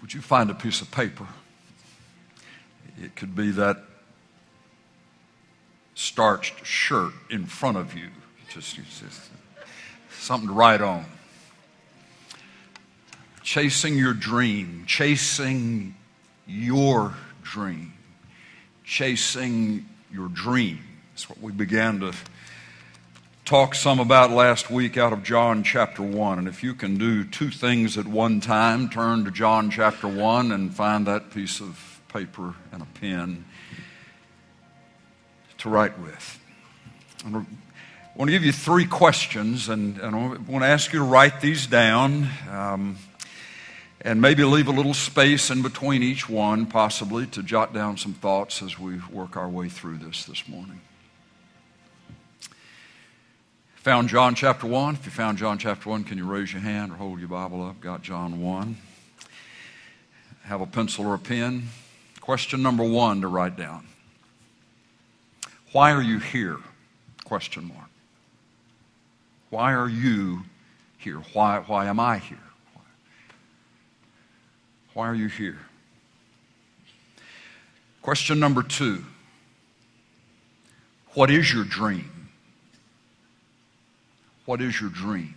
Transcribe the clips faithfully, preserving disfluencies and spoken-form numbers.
Would you find a piece of paper? It could be that starched shirt in front of you. Just, just something to write on. Chasing your dream, chasing your dream, chasing your dream. That's what we began to talk some about last week out of John chapter one. And if you can do two things at one time, turn to John chapter one and find that piece of paper and a pen to write with. I want to give you three questions, and, and I want to ask you to write these down, um, and maybe leave a little space in between each one, possibly, to jot down some thoughts as we work our way through this this morning. Found John chapter one? If you found John chapter one, can you raise your hand or hold your Bible up? Got John one. Have a pencil or a pen. Question number one to write down. Why are you here? Question mark. Why are you here? Why, why am I here? Why, why are you here? Question number two. What is your dream? What is your dream?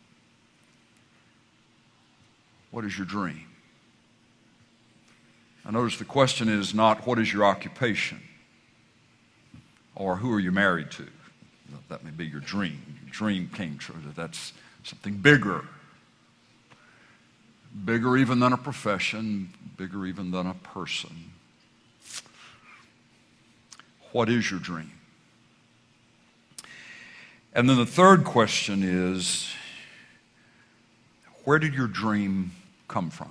What is your dream? I notice the question is not what is your occupation or who are you married to. That may be your dream. Your dream came true. That's something bigger. Bigger even than a profession, bigger even than a person. What is your dream? And then the third question is, where did your dream come from?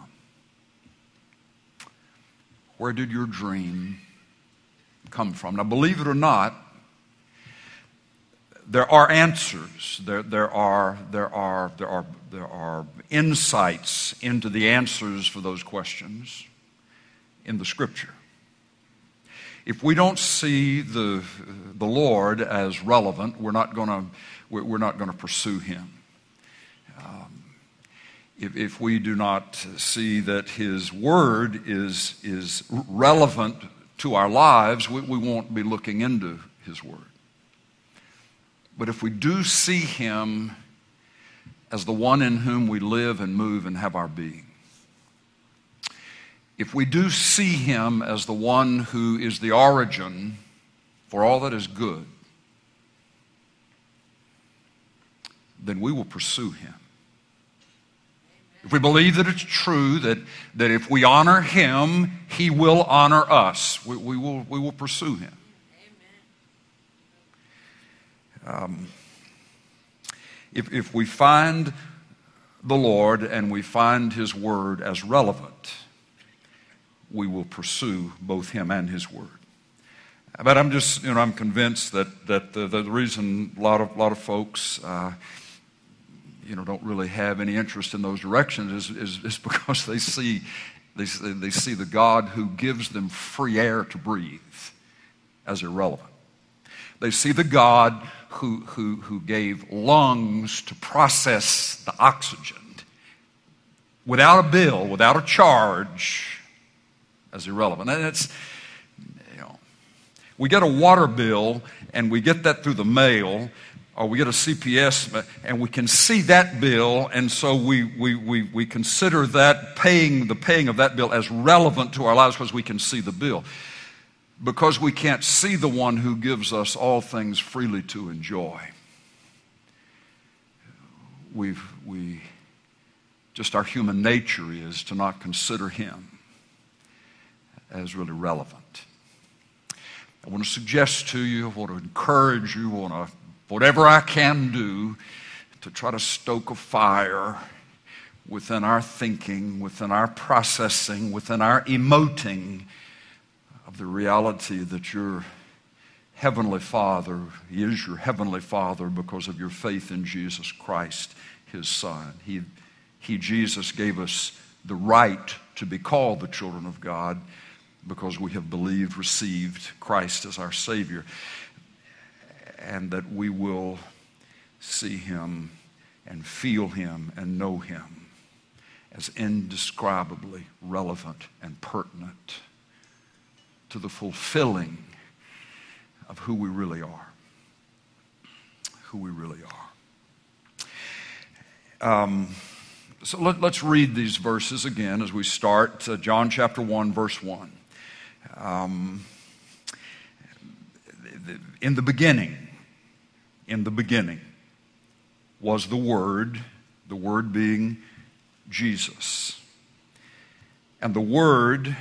Where did your dream come from? Now, believe it or not, there are answers. There, there are, there are, there are, there are insights into the answers for those questions in the Scripture. If we don't see the the Lord as relevant, we're not going to we're not going to pursue Him. Um, if if we do not see that His Word is is relevant to our lives, we, we won't be looking into His Word. But if we do see Him as the one in whom we live and move and have our being, if we do see Him as the one who is the origin for all that is good, then we will pursue Him. If we believe that it's true that, that if we honor Him, He will honor us, we, we, will, we will pursue Him. Um, if, if we find the Lord and we find His Word as relevant, we will pursue both Him and His Word. But I'm just, you know, I'm convinced that that the, the reason a lot of lot of folks, uh, you know, don't really have any interest in those directions is is, is because they see they they see the God who gives them free air to breathe as irrelevant. They see the God who who who gave lungs to process the oxygen without a bill, without a charge, as irrelevant. And it's, you know, we get a water bill and we get that through the mail, or we get a C P S and we can see that bill, and so we we we, we consider that paying the paying of that bill as relevant to our lives because we can see the bill. Because we can't see the one who gives us all things freely to enjoy. We've we just our human nature is to not consider Him as really relevant. I want to suggest to you, I want to encourage you, I want to, whatever I can do to try to stoke a fire within our thinking, within our processing, within our emoting of the reality that your Heavenly Father, He is your Heavenly Father because of your faith in Jesus Christ, His Son. He, he Jesus, gave us the right to be called the children of God because we have believed, received Christ as our Savior, and that we will see Him and feel Him and know Him as indescribably relevant and pertinent to the fulfilling of who we really are. Who we really are. Um, so let, let's read these verses again as we start. Uh, John chapter one, verse one. Um, in the beginning, in the beginning was the Word, the Word being Jesus. And the Word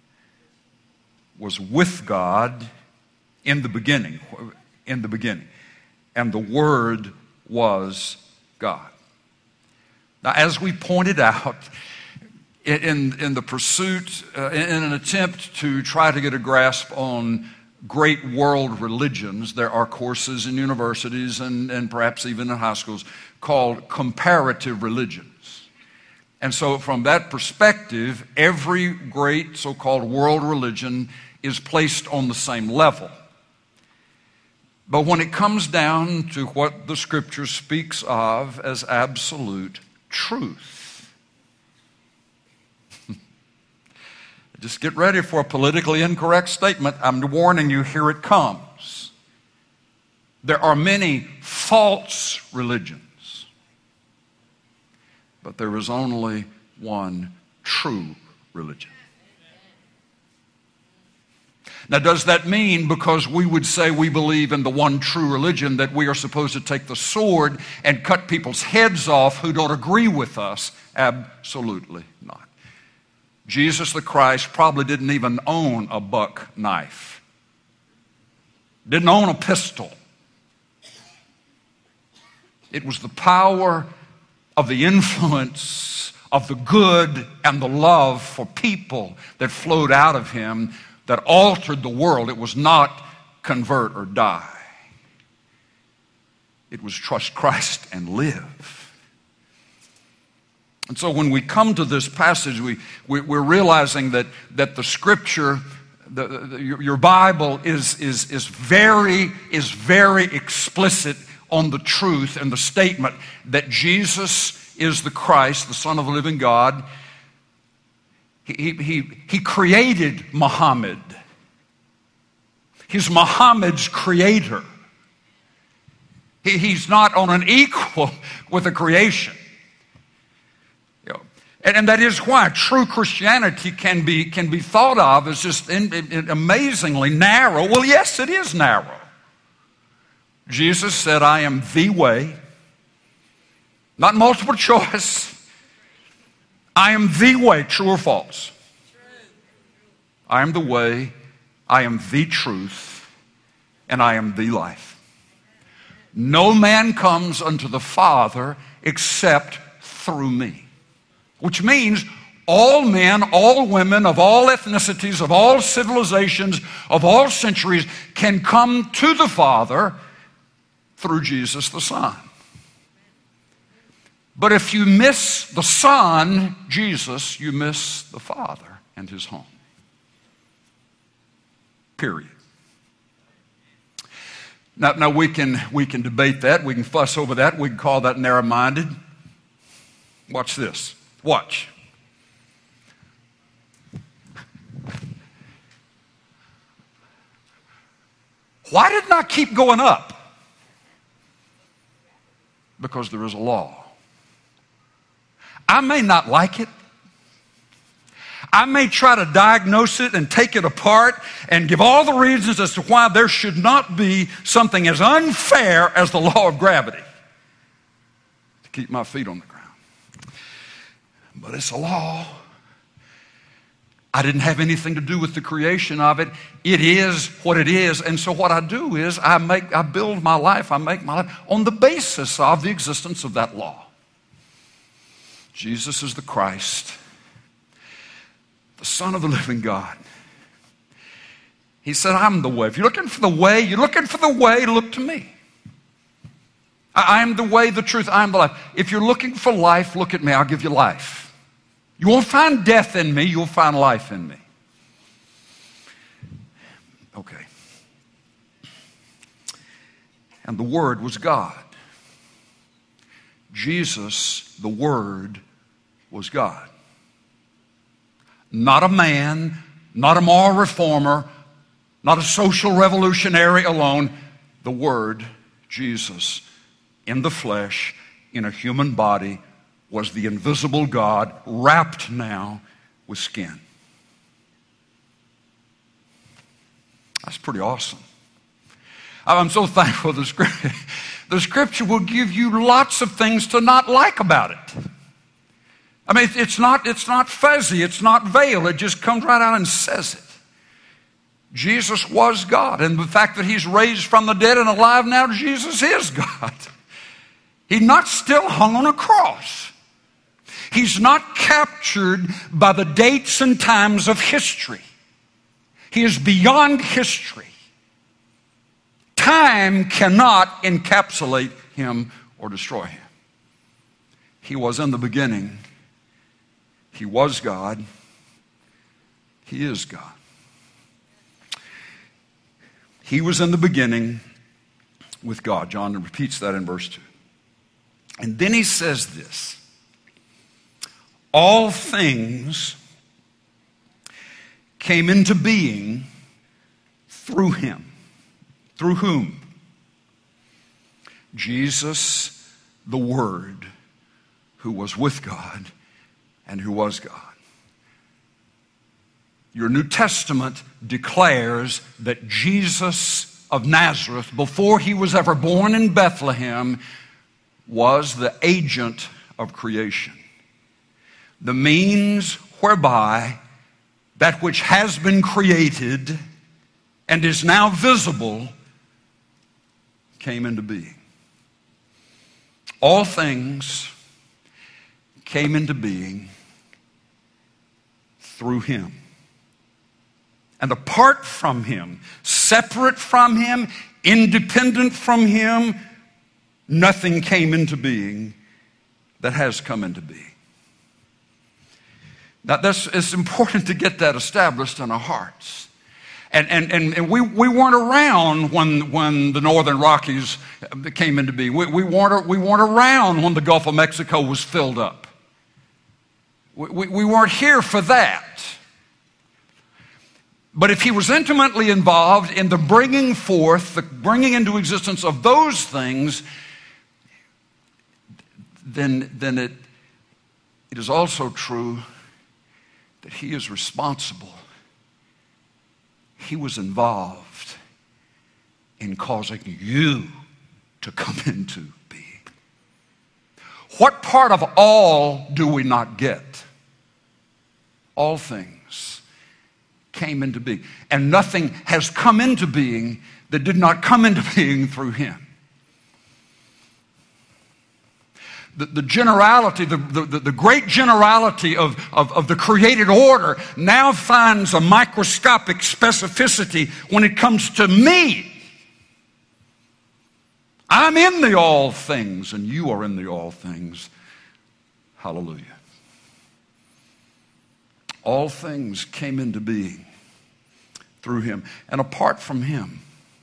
was with God in the beginning, in the beginning. And the Word was God. Now, as we pointed out, in, in the pursuit, uh, in an attempt to try to get a grasp on great world religions, there are courses in universities and, and perhaps even in high schools called comparative religions. And so from that perspective, every great so-called world religion is placed on the same level. But when it comes down to what the Scripture speaks of as absolute truth, just get ready for a politically incorrect statement. I'm warning you, here it comes. There are many false religions, but there is only one true religion. Now, does that mean because we would say we believe in the one true religion that we are supposed to take the sword and cut people's heads off who don't agree with us? Absolutely not. Jesus the Christ probably didn't even own a buck knife. Didn't own a pistol. It was the power of the influence of the good and the love for people that flowed out of him that altered the world. It was not convert or die. It was trust Christ and live. And so when we come to this passage, we, we, we're realizing that, that the Scripture, the, the, your, your Bible is, is, is, very, is very explicit on the truth and the statement that Jesus is the Christ, the Son of the living God. He, he, he created Muhammad. He's Muhammad's creator. He, he's not on an equal with the creation. You know, and, and that is why true Christianity can be, can be thought of as just in, in, amazingly narrow. Well, yes, it is narrow. Jesus said, I am the way, not multiple choice. I am the way, true or false? I am the way, I am the truth, and I am the life. No man comes unto the Father except through me. Which means all men, all women, of all ethnicities, of all civilizations, of all centuries can come to the Father through Jesus the Son. But if you miss the Son, Jesus, you miss the Father and His home. Period. Now, now we can we can debate that. We can fuss over that. We can call that narrow-minded. Watch this. Watch. Why didn't I keep going up? Because there is a law. I may not like it. I may try to diagnose it and take it apart and give all the reasons as to why there should not be something as unfair as the law of gravity to keep my feet on the ground. But it's a law. I didn't have anything to do with the creation of it. It is what it is. And so what I do is I make, I build my life, I make my life on the basis of the existence of that law. Jesus is the Christ, the Son of the living God. He said, I'm the way. If you're looking for the way, you're looking for the way, look to me. I am the way, the truth, I am the life. If you're looking for life, look at me, I'll give you life. You won't find death in me, you'll find life in me. Okay. And the Word was God. Jesus, the Word, was God. Not a man, not a moral reformer, not a social revolutionary alone. The Word, Jesus, in the flesh, in a human body, was the invisible God, wrapped now with skin. That's pretty awesome. I'm so thankful the scripture, the scripture will give you lots of things to not like about it. I mean, it's not, it's not fuzzy, it's not veiled, it just comes right out and says it. Jesus was God, and the fact that He's raised from the dead and alive now, Jesus is God. He's not still hung on a cross. He's not captured by the dates and times of history. He is beyond history. Time cannot encapsulate Him or destroy Him. He was in the beginning. He was God. He is God. He was in the beginning with God. John repeats that in verse two. And then he says this. All things came into being through Him. Through whom? Jesus, the Word, who was with God and who was God. Your New Testament declares that Jesus of Nazareth, before He was ever born in Bethlehem, was the agent of creation. The means whereby that which has been created and is now visible came into being. All things came into being through Him. And apart from Him, separate from Him, independent from Him, nothing came into being that has come into being. Now, that's, it's important to get that established in our hearts. And, and, and, and we, we weren't around when, when the Northern Rockies came into being. We, we, weren't, we weren't around when the Gulf of Mexico was filled up. We, we, we weren't here for that. But if He was intimately involved in the bringing forth, the bringing into existence of those things, then, then it, it is also true that He is responsible. He was involved in causing you to come into being. What part of all do we not get? All things came into being. And nothing has come into being that did not come into being through Him. The, the generality, the, the, the great generality of, of, of the created order now finds a microscopic specificity when it comes to me. I'm in the all things, and you are in the all things. Hallelujah. All things came into being through Him. And apart from Him,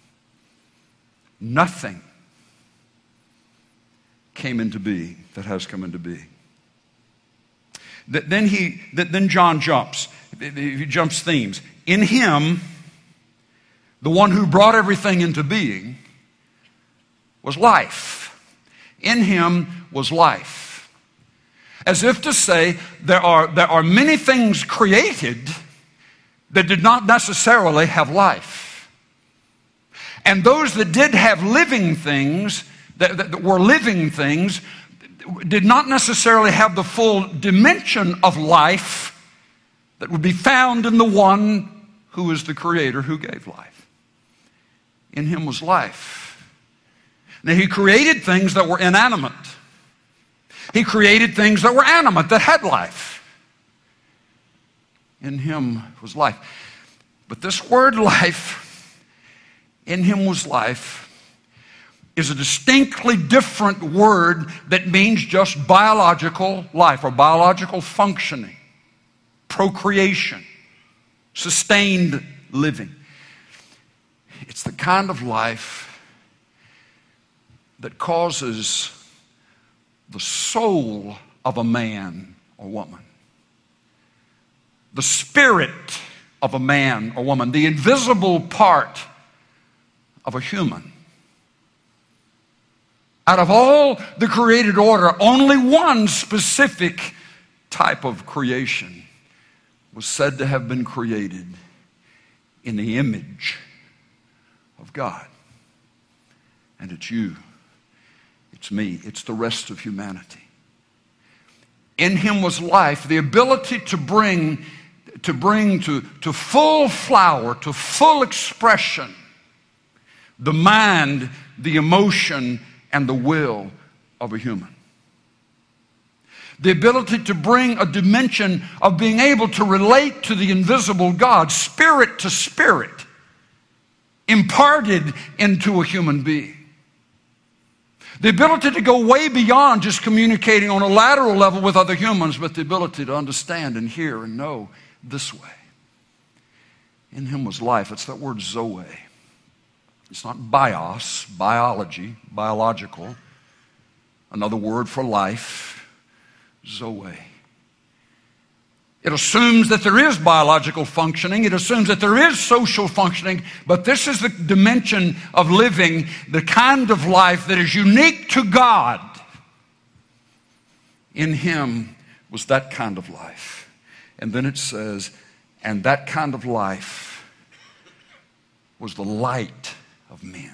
nothing came into being that has come into being. Then he, then John jumps. He jumps themes. In Him, the one who brought everything into being, was life. In Him was life. As if to say, there are, there are many things created that did not necessarily have life. And those that did have living things, that, that were living things, did not necessarily have the full dimension of life that would be found in the one who is the Creator who gave life. In Him was life. Now, He created things that were inanimate. He created things that were animate, that had life. In Him was life. But this word life, in Him was life, is a distinctly different word that means just biological life or biological functioning, procreation, sustained living. It's the kind of life that causes the soul of a man or woman. The spirit of a man or woman, the invisible part of a human. Out of all the created order, only one specific type of creation was said to have been created in the image of God. And it's you. It's me. It's the rest of humanity. In him was life, the ability to bring, to bring to, to full flower, to full expression, the mind, the emotion, and the will of a human. The ability to bring a dimension of being able to relate to the invisible God, spirit to spirit, imparted into a human being. The ability to go way beyond just communicating on a lateral level with other humans, but the ability to understand and hear and know this way. In him was life. It's that word zoe. It's not bios, biology, biological. Another word for life, zoe. It assumes that there is biological functioning. It assumes that there is social functioning. But this is the dimension of living, the kind of life that is unique to God. In him was that kind of life. And then it says, and that kind of life was the light of men.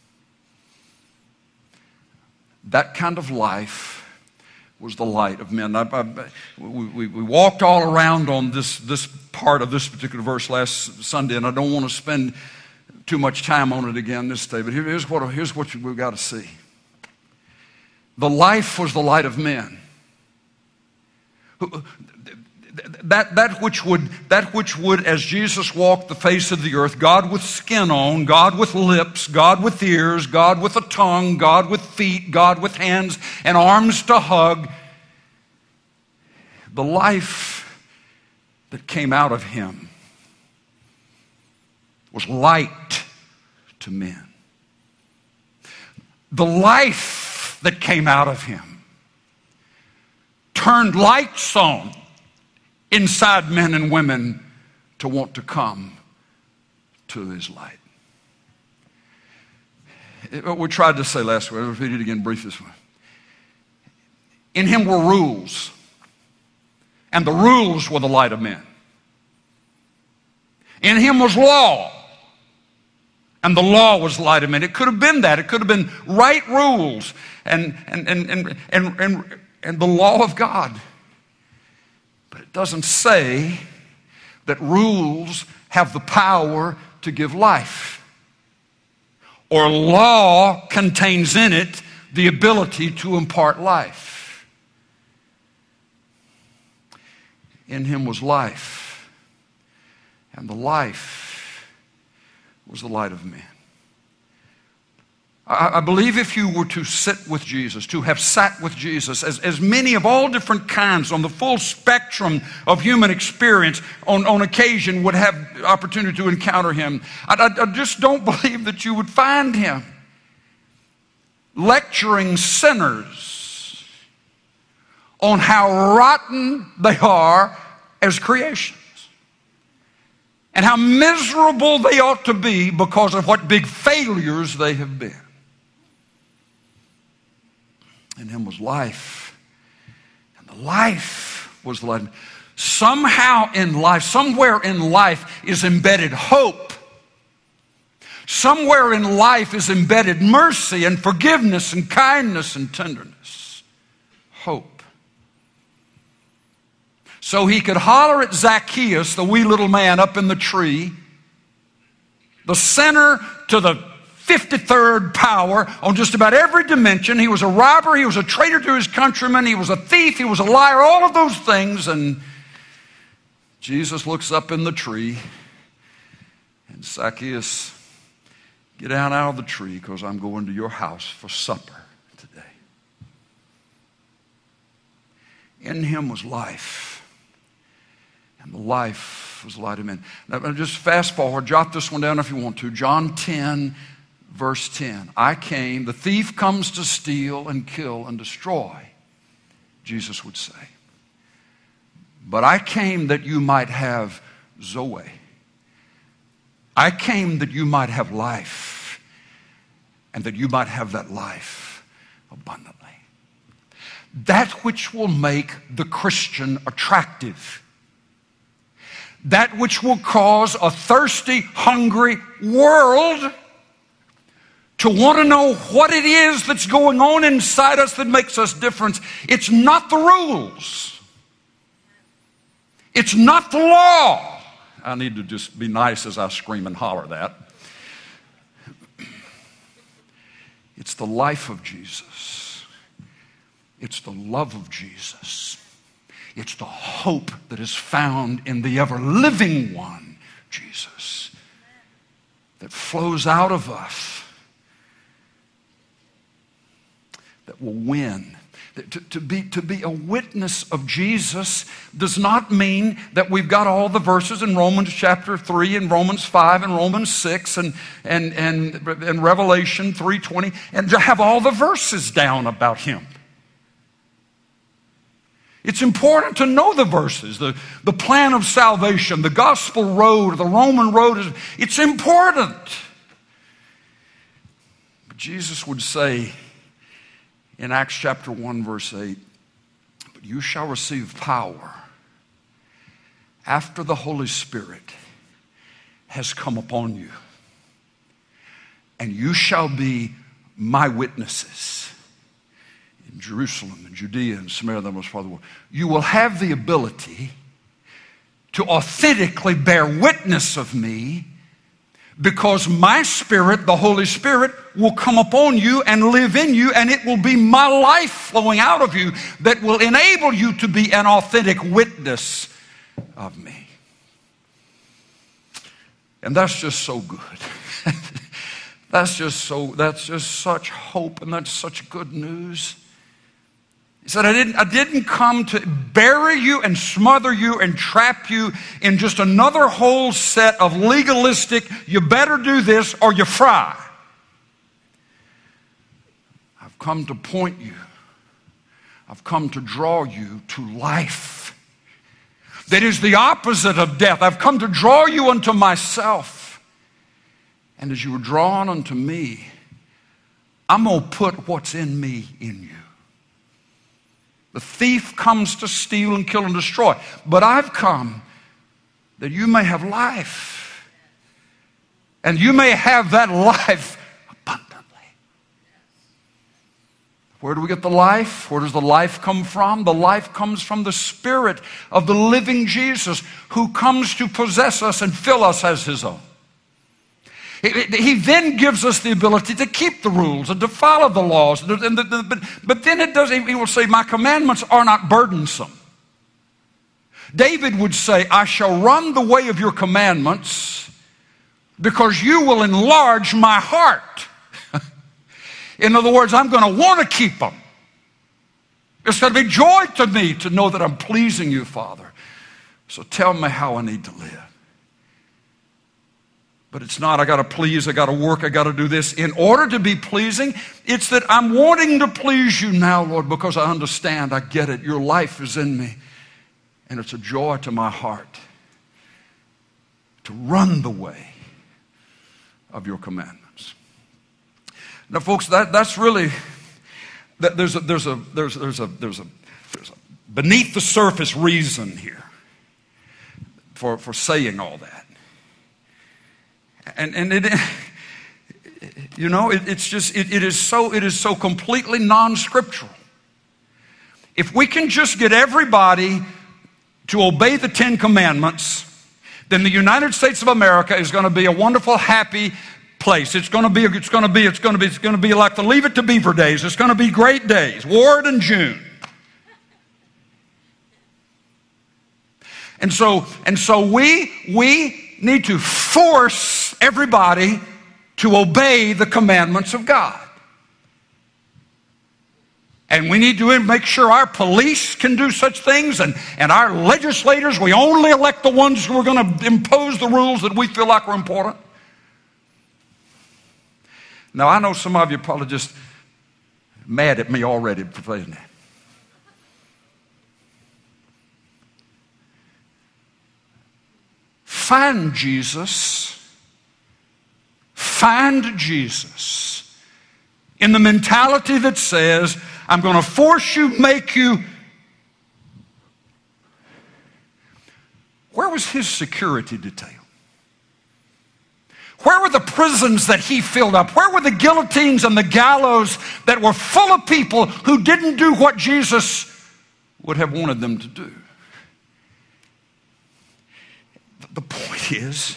That kind of life was the light of men. I, I, we, we walked all around on this, this part of this particular verse last Sunday, and I don't want to spend too much time on it again this day, but here, here's what, here's what we've got to see. The life was the light of men. That, that, which would, that which would, as Jesus walked the face of the earth, God with skin on, God with lips, God with ears, God with a tongue, God with feet, God with hands and arms to hug. The life that came out of him was light to men. The life that came out of him turned lights on inside men and women to want to come to his light. It, we tried to say last week, I'll repeat it again brief this way. In him were rules, and the rules were the light of men. In him was law, and the law was the light of men. It could have been that. It could have been right rules and, and, and, and, and, and, and the law of God. But it doesn't say that rules have the power to give life, or law contains in it the ability to impart life. In him was life, and the life was the light of men. I believe if you were to sit with Jesus, to have sat with Jesus, as, as many of all different kinds on the full spectrum of human experience on, on occasion would have the opportunity to encounter him, I, I, I just don't believe that you would find him lecturing sinners on how rotten they are as creations and how miserable they ought to be because of what big failures they have been. In him was life, and the life was the light. Somehow in life, somewhere in life is embedded hope. Somewhere in life is embedded mercy and forgiveness and kindness and tenderness. Hope. So he could holler at Zacchaeus, the wee little man up in the tree, the sinner to the fifty-third power on just about every dimension. He was a robber, he was a traitor to his countrymen, he was a thief, he was a liar, all of those things. And Jesus looks up in the tree and Zacchaeus, get down out of the tree because I'm going to your house for supper today. In him was life, and the life was the light of men. Now just fast forward, jot this one down if you want to. John ten, verse ten. I came, the thief comes to steal and kill and destroy, Jesus would say. But I came that you might have Zoe. I came that you might have life, and that you might have that life abundantly. That which will make the Christian attractive. That which will cause a thirsty, hungry world to want to know what it is that's going on inside us that makes us different. It's not the rules. It's not the law. I need to just be nice as I scream and holler that. It's the life of Jesus. It's the love of Jesus. It's the hope that is found in the ever-living one, Jesus, that flows out of us, that will win. To, to, be, to be a witness of Jesus does not mean that we've got all the verses in Romans chapter three and Romans five and Romans six and, and, and, and Revelation three twenty and to have all the verses down about Him. It's important to know the verses, the, the plan of salvation, the gospel road, the Roman road. Is, it's important. But Jesus would say in Acts chapter one, verse eight, but you shall receive power after the Holy Spirit has come upon you, and you shall be my witnesses in Jerusalem and Judea and Samaria, the most far of the world. You will have the ability to authentically bear witness of me, because my Spirit, the Holy Spirit, will come upon you and live in you, and it will be my life flowing out of you that will enable you to be an authentic witness of me. And that's just so good. That's just so, that's just such hope, and that's such good news. He said, I didn't, I didn't come to bury you and smother you and trap you in just another whole set of legalistic, you better do this or you fry. I've come to point you. I've come to draw you to life. That is the opposite of death. I've come to draw you unto myself. And as you are drawn unto me, I'm going to put what's in me in you. The thief comes to steal and kill and destroy. But I've come that you may have life. And you may have that life abundantly. Where do we get the life? Where does the life come from? The life comes from the Spirit of the living Jesus, who comes to possess us and fill us as His own. He then gives us the ability to keep the rules and to follow the laws. And the, the, but, but then it does, he will say, my commandments are not burdensome. David would say, I shall run the way of your commandments because you will enlarge my heart. In other words, I'm going to want to keep them. It's going to be joy to me to know that I'm pleasing you, Father. So tell me how I need to live. But it's not, I got to please, I got to work, I got to do this. In order to be pleasing, it's that I'm wanting to please you now, Lord, because I understand, I get it. Your life is in me. And it's a joy to my heart to run the way of your commandments. Now, folks, that, that's really, that there's a, there's a, there's, there's a, there's a, there's a beneath the surface reason here for, for saying all that. And, and it, you know, it, it's just, it, it is so, it is so completely non-scriptural. If we can just get everybody to obey the Ten Commandments, then the United States of America is going to be a wonderful, happy place. It's going to be, it's going to be, it's going to be, it's going to be like the Leave It to Beaver days. It's going to be great days. Ward and June. And so, and so we, we need to force everybody to obey the commandments of God. And we need to make sure our police can do such things, and, and our legislators, we only elect the ones who are going to impose the rules that we feel like are important. Now, I know some of you are probably just mad at me already for saying that. find Jesus, find Jesus in the mentality that says, I'm going to force you, make you. Where was his security detail? Where were the prisons that he filled up? Where were the guillotines and the gallows that were full of people who didn't do what Jesus would have wanted them to do? The point is,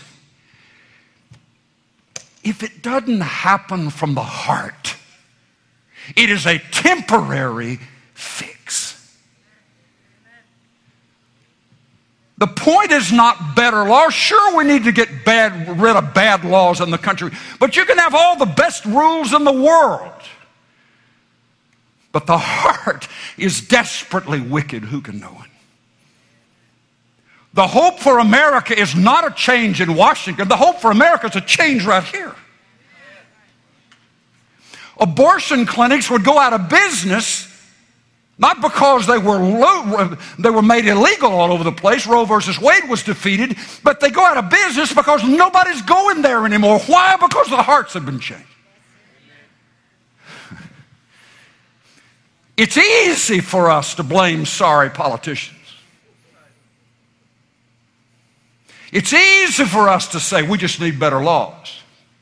if it doesn't happen from the heart, it is a temporary fix. The point is not better laws. Sure, we need to get bad, rid of bad laws in the country, but you can have all the best rules in the world. But the heart is desperately wicked. Who can know it? The hope for America is not a change in Washington. The hope for America is a change right here. Abortion clinics would go out of business, not because they were low, they were made illegal all over the place. Roe versus Wade was defeated, but they go out of business because nobody's going there anymore. Why? Because the hearts have been changed. It's easy for us to blame sorry politicians. It's easy for us to say we just need better laws.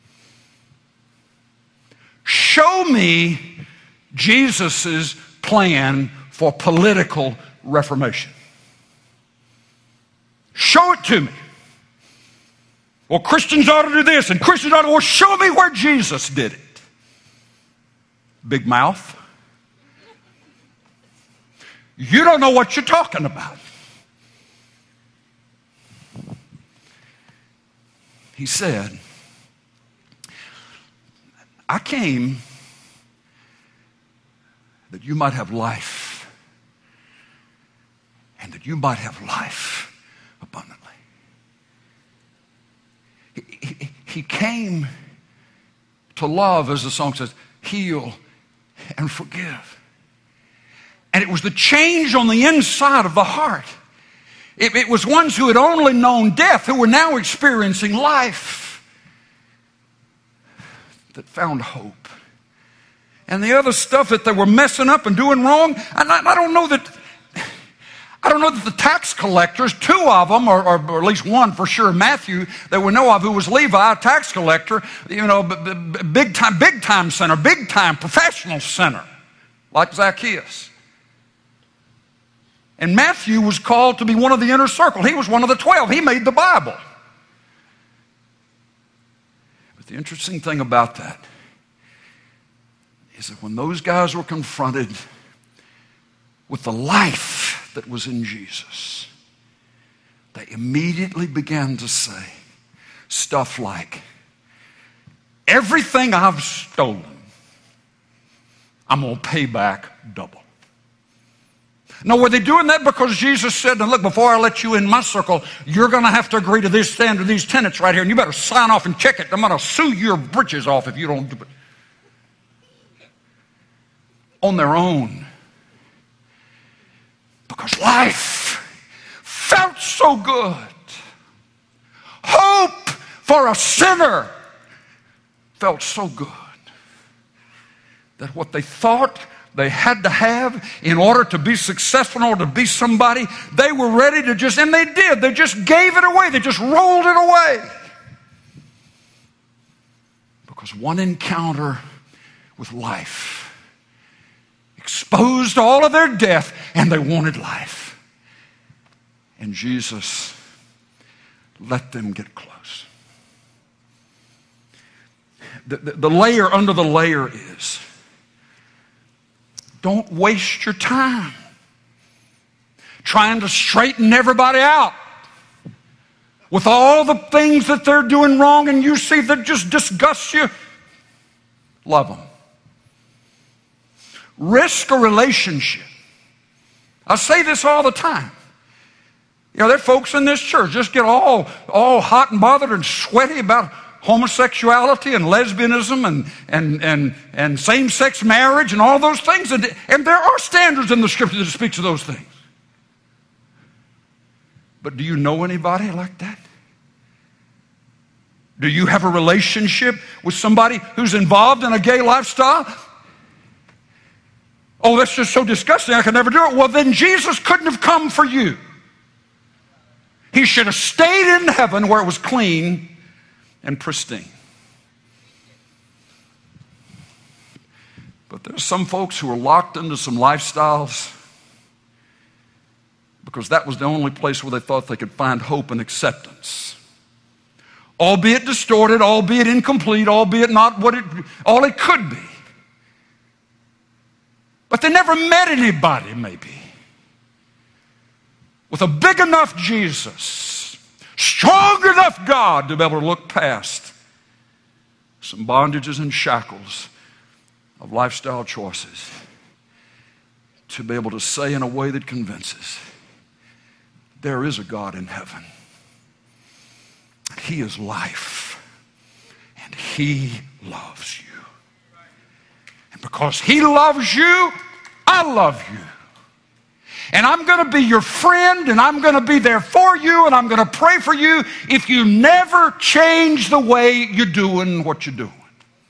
Show me Jesus' plan for political reformation. Show it to me. Well, Christians ought to do this, and Christians ought to, well, show me where Jesus did it. Big mouth. You don't know what you're talking about. He said, I came that you might have life, and that you might have life abundantly. He, he, he came to love, as the song says, heal and forgive. And it was the change on the inside of the heart. It, it was ones who had only known death who were now experiencing life that found hope. And the other stuff that they were messing up and doing wrong, and I, I don't know that I don't know that the tax collectors, two of them, or, or, or at least one for sure, Matthew, that we know of, who was Levi, a tax collector, you know, b- b- big time, big time sinner, big time professional sinner, like Zacchaeus. And Matthew was called to be one of the inner circle. He was one of the twelve. He made the Bible. But the interesting thing about that is that when those guys were confronted with the life that was in Jesus, they immediately began to say stuff like, everything I've stolen, I'm going to pay back double. Now, were they doing that because Jesus said, now look, before I let you in my circle, you're going to have to agree to this standard, these tenets right here, and you better sign off and check it. I'm going to sue your britches off if you don't do it. On their own. Because life felt so good. Hope for a sinner felt so good that what they thought they had to have in order to be successful, in order to be somebody, they were ready to just, and they did, they just gave it away, they just rolled it away. Because one encounter with life exposed all of their death, and they wanted life. And Jesus let them get close. The, the, the layer under the layer is, don't waste your time trying to straighten everybody out with all the things that they're doing wrong and you see that just disgust you. Love them. Risk a relationship. I say this all the time. You know, there are folks in this church just get all, all hot and bothered and sweaty about homosexuality and lesbianism and, and, and, and same-sex marriage and all those things. And, and there are standards in the Scripture that speaks of those things. But do you know anybody like that? Do you have a relationship with somebody who's involved in a gay lifestyle? Oh, that's just so disgusting, I can never do it. Well, then Jesus couldn't have come for you. He should have stayed in heaven where it was clean and pristine. But there's some folks who are locked into some lifestyles because that was the only place where they thought they could find hope and acceptance. Albeit distorted, albeit incomplete, albeit not what it, all it could be. But they never met anybody, maybe, with a big enough Jesus, strong enough God to be able to look past some bondages and shackles of lifestyle choices, to be able to say in a way that convinces, there is a God in heaven. He is life, and He loves you. And because He loves you, I love you. And I'm going to be your friend, and I'm going to be there for you, and I'm going to pray for you if you never change the way you're doing what you're doing.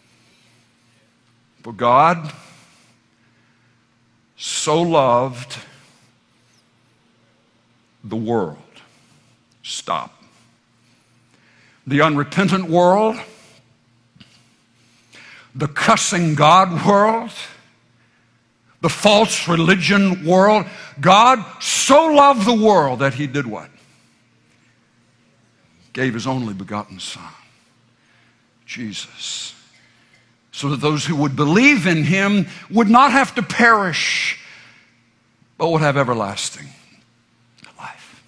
For God so loved the world. Stop. The unrepentant world, the cussing God world, the false religion world. God so loved the world that He did what? Gave His only begotten Son, Jesus, so that those who would believe in Him would not have to perish, but would have everlasting life.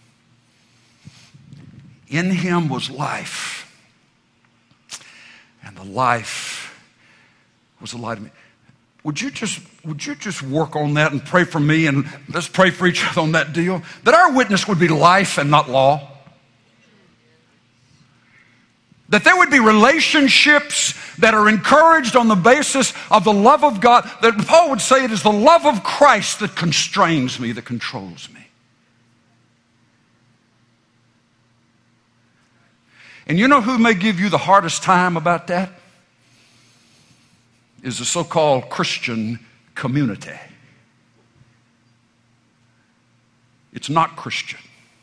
In Him was life, and the life was the light of me. Would you just would you just work on that and pray for me, and let's pray for each other on that deal? That our witness would be life and not law. That there would be relationships that are encouraged on the basis of the love of God. That Paul would say it is the love of Christ that constrains me, that controls me. And you know who may give you the hardest time about that? Is the so-called Christian community. It's not Christian.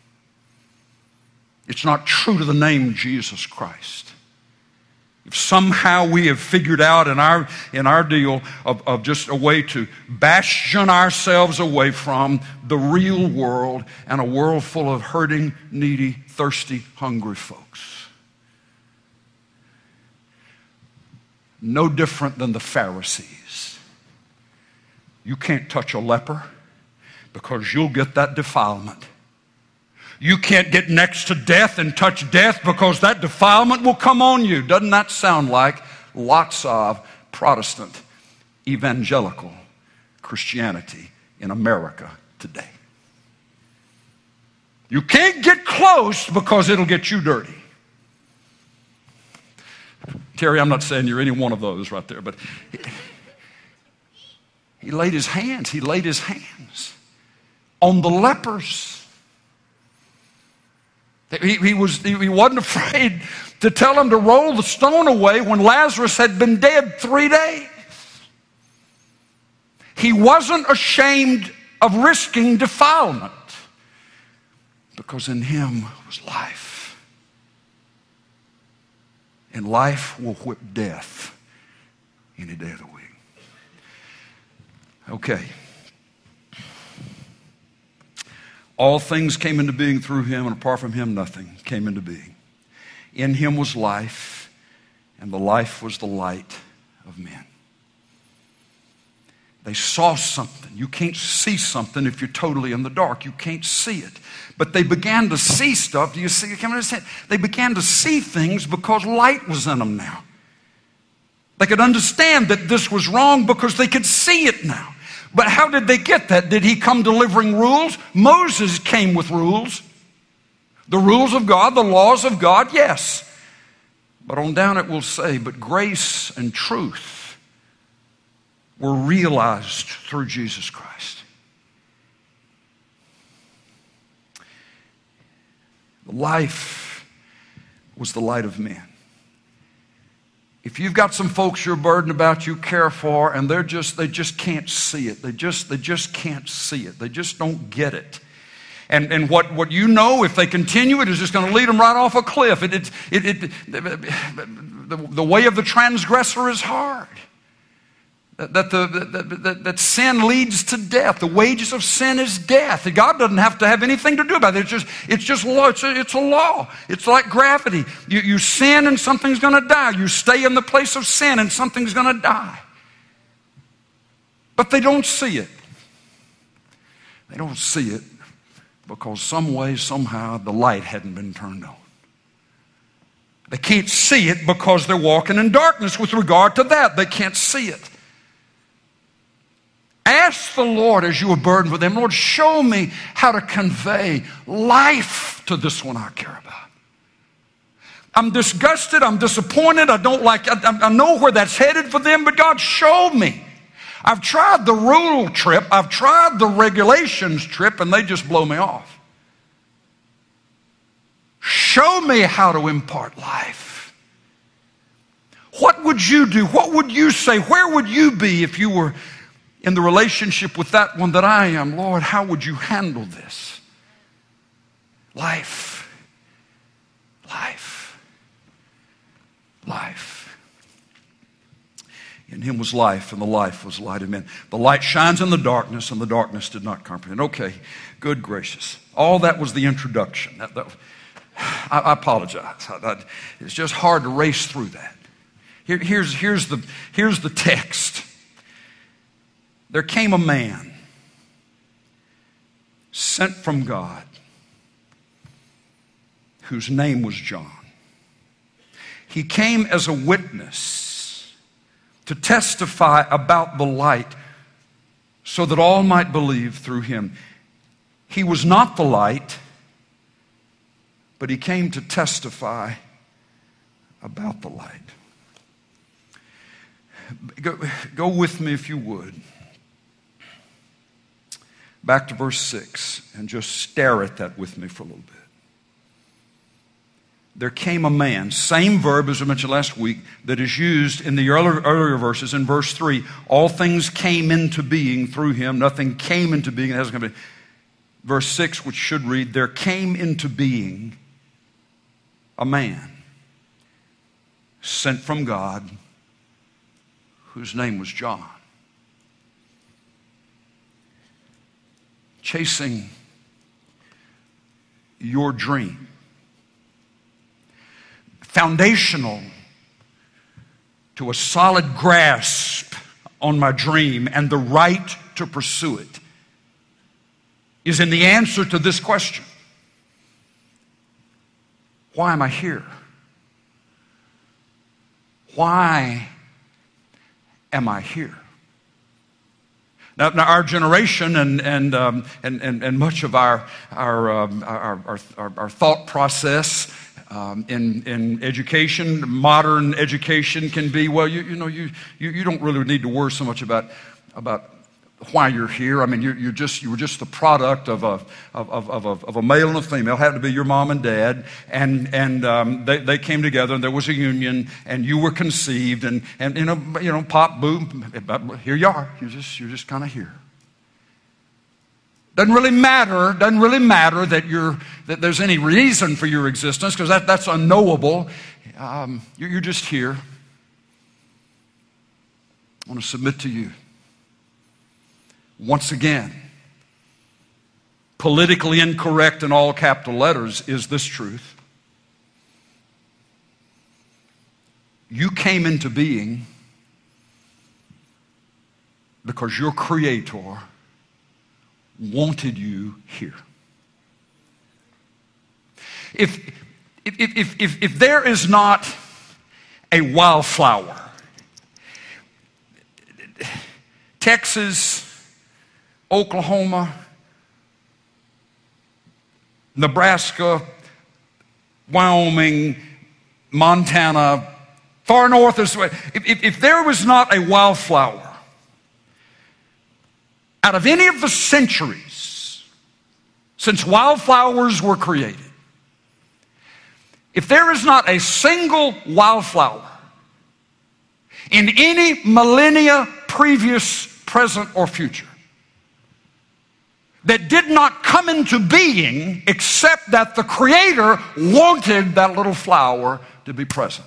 It's not true to the name Jesus Christ. If somehow we have figured out in our, in our deal of, of just a way to bastion ourselves away from the real world and a world full of hurting, needy, thirsty, hungry folks. No different than the Pharisees. You can't touch a leper because you'll get that defilement. You can't get next to death and touch death because that defilement will come on you. Doesn't that sound like lots of Protestant evangelical Christianity in America today? You can't get close because it'll get you dirty. Terry, I'm not saying you're any one of those right there, but he, he laid his hands, he laid his hands on the lepers. He, he, was, he wasn't afraid to tell them to roll the stone away when Lazarus had been dead three days. He wasn't ashamed of risking defilement because in Him was life. And life will whip death any day of the week. Okay. All things came into being through Him, and apart from Him, nothing came into being. In Him was life, and the life was the light of men. They saw something. You can't see something if you're totally in the dark. You can't see it. But they began to see stuff. Do you see? Can I understand? They began to see things because light was in them now. They could understand that this was wrong because they could see it now. But how did they get that? Did He come delivering rules? Moses came with rules. The rules of God, the laws of God, yes. But on down it will say, but grace and truth were realized through Jesus Christ. Life was the light of men. If you've got some folks you're burdened about, you care for, and they're just, they just can't see it. They just, they just can't see it. They just don't get it. And, and what, what you know, if they continue it, is just going to lead them right off a cliff. It, it, it, it, the, the way of the transgressor is hard. That, the, that, that, that sin leads to death. The wages of sin is death. God doesn't have to have anything to do about it. It's just, it's just law. It's a, it's a law. It's like gravity. You, you sin and something's going to die. You stay in the place of sin and something's going to die. But they don't see it. They don't see it because some way, somehow, the light hadn't been turned on. They can't see it because they're walking in darkness with regard to that. They can't see it. Ask the Lord as you are burdened with them, Lord, show me how to convey life to this one I care about. I'm disgusted, I'm disappointed, I don't like, I, I know where that's headed for them, but God, show me. I've tried the rule trip, I've tried the regulations trip, and they just blow me off. Show me how to impart life. What would you do? What would you say? Where would you be if you were in the relationship with that one that I am? Lord, how would you handle this? Life. Life. Life. In him was life, and the life was light of men. The light shines in the darkness, and the darkness did not comprehend. Okay, good gracious. All that was the introduction. That, that, I, I apologize. I, I, it's just hard to race through that. Here, here's, here's, the, here's the text. There came a man sent from God whose name was John. He came as a witness to testify about the light so that all might believe through him. He was not the light, but he came to testify about the light. Go, go with me if you would. Back to verse six, and just stare at that with me for a little bit. There came a man, same verb as I mentioned last week, that is used in the earlier, earlier verses. In verse three, all things came into being through him. Nothing came into being. It hasn't come into being. Verse six, which should read, there came into being a man sent from God whose name was John. Chasing your dream. Foundational to a solid grasp on my dream and the right to pursue it is in the answer to this question. Why am I here? Why am I here? Now, now our generation and and, um, and and and much of our our um, our, our, our, our thought process um, in in education, modern education, can be, well, you you know you you, you don't really need to worry so much about about why you're here. I mean, you're, you're just you were just the product of a of, of, of, a, of a male and a female. It had to be your mom and dad, and and um, they they came together, and there was a union, and you were conceived, and and you know you know pop boom, here you are. You're just you're just kind of here. Doesn't really matter. Doesn't really matter that you're that there's any reason for your existence, because that that's unknowable. Um, you're, you're just here. I want to submit to you. Once again, politically incorrect in all capital letters is this truth. You came into being because your Creator wanted you here. If, if, if, if, if there is not a wildflower, Texas, Oklahoma, Nebraska, Wyoming, Montana, far north as well. If, if, if there was not a wildflower, out of any of the centuries since wildflowers were created, if there is not a single wildflower in any millennia previous, present, or future that did not come into being except that the Creator wanted that little flower to be present.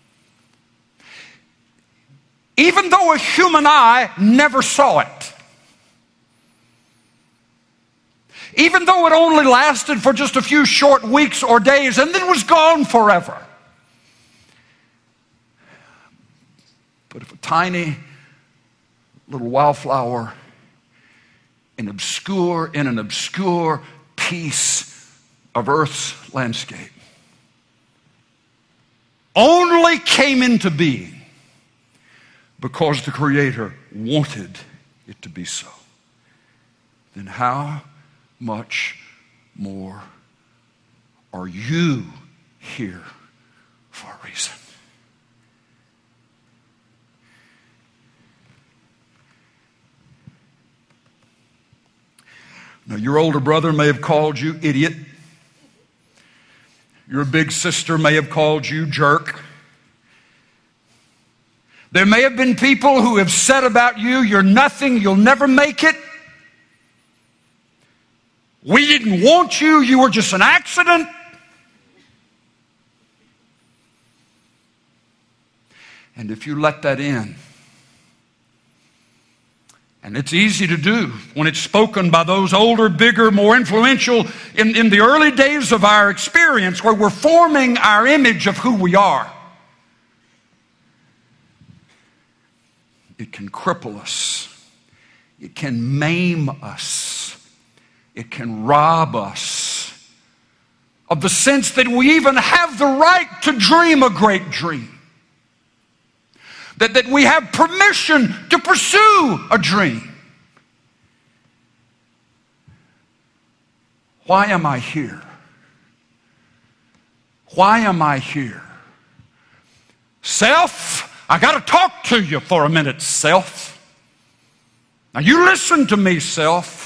Even though a human eye never saw it. Even though it only lasted for just a few short weeks or days and then was gone forever. But if a tiny little wildflower in obscure, in an obscure piece of Earth's landscape only came into being because the Creator wanted it to be so, then how much more are you here for a reason? Now, your older brother may have called you idiot. Your big sister may have called you jerk. There may have been people who have said about you, you're nothing, you'll never make it. We didn't want you, you were just an accident. And if you let that in, and it's easy to do when it's spoken by those older, bigger, more influential in, in the early days of our experience where we're forming our image of who we are. It can cripple us. It can maim us. It can rob us of the sense that we even have the right to dream a great dream. That, that we have permission to pursue a dream. Why am I here? Why am I here? Self, I got to talk to you for a minute, self. Now you listen to me, self.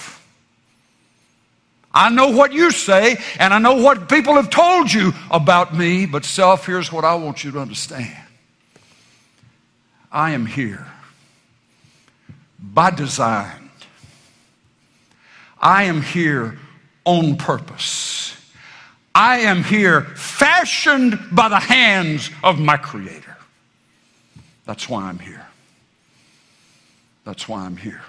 I know what you say, and I know what people have told you about me, but self, here's what I want you to understand. I am here by design. I am here on purpose. I am here fashioned by the hands of my Creator. That's why I'm here. That's why I'm here.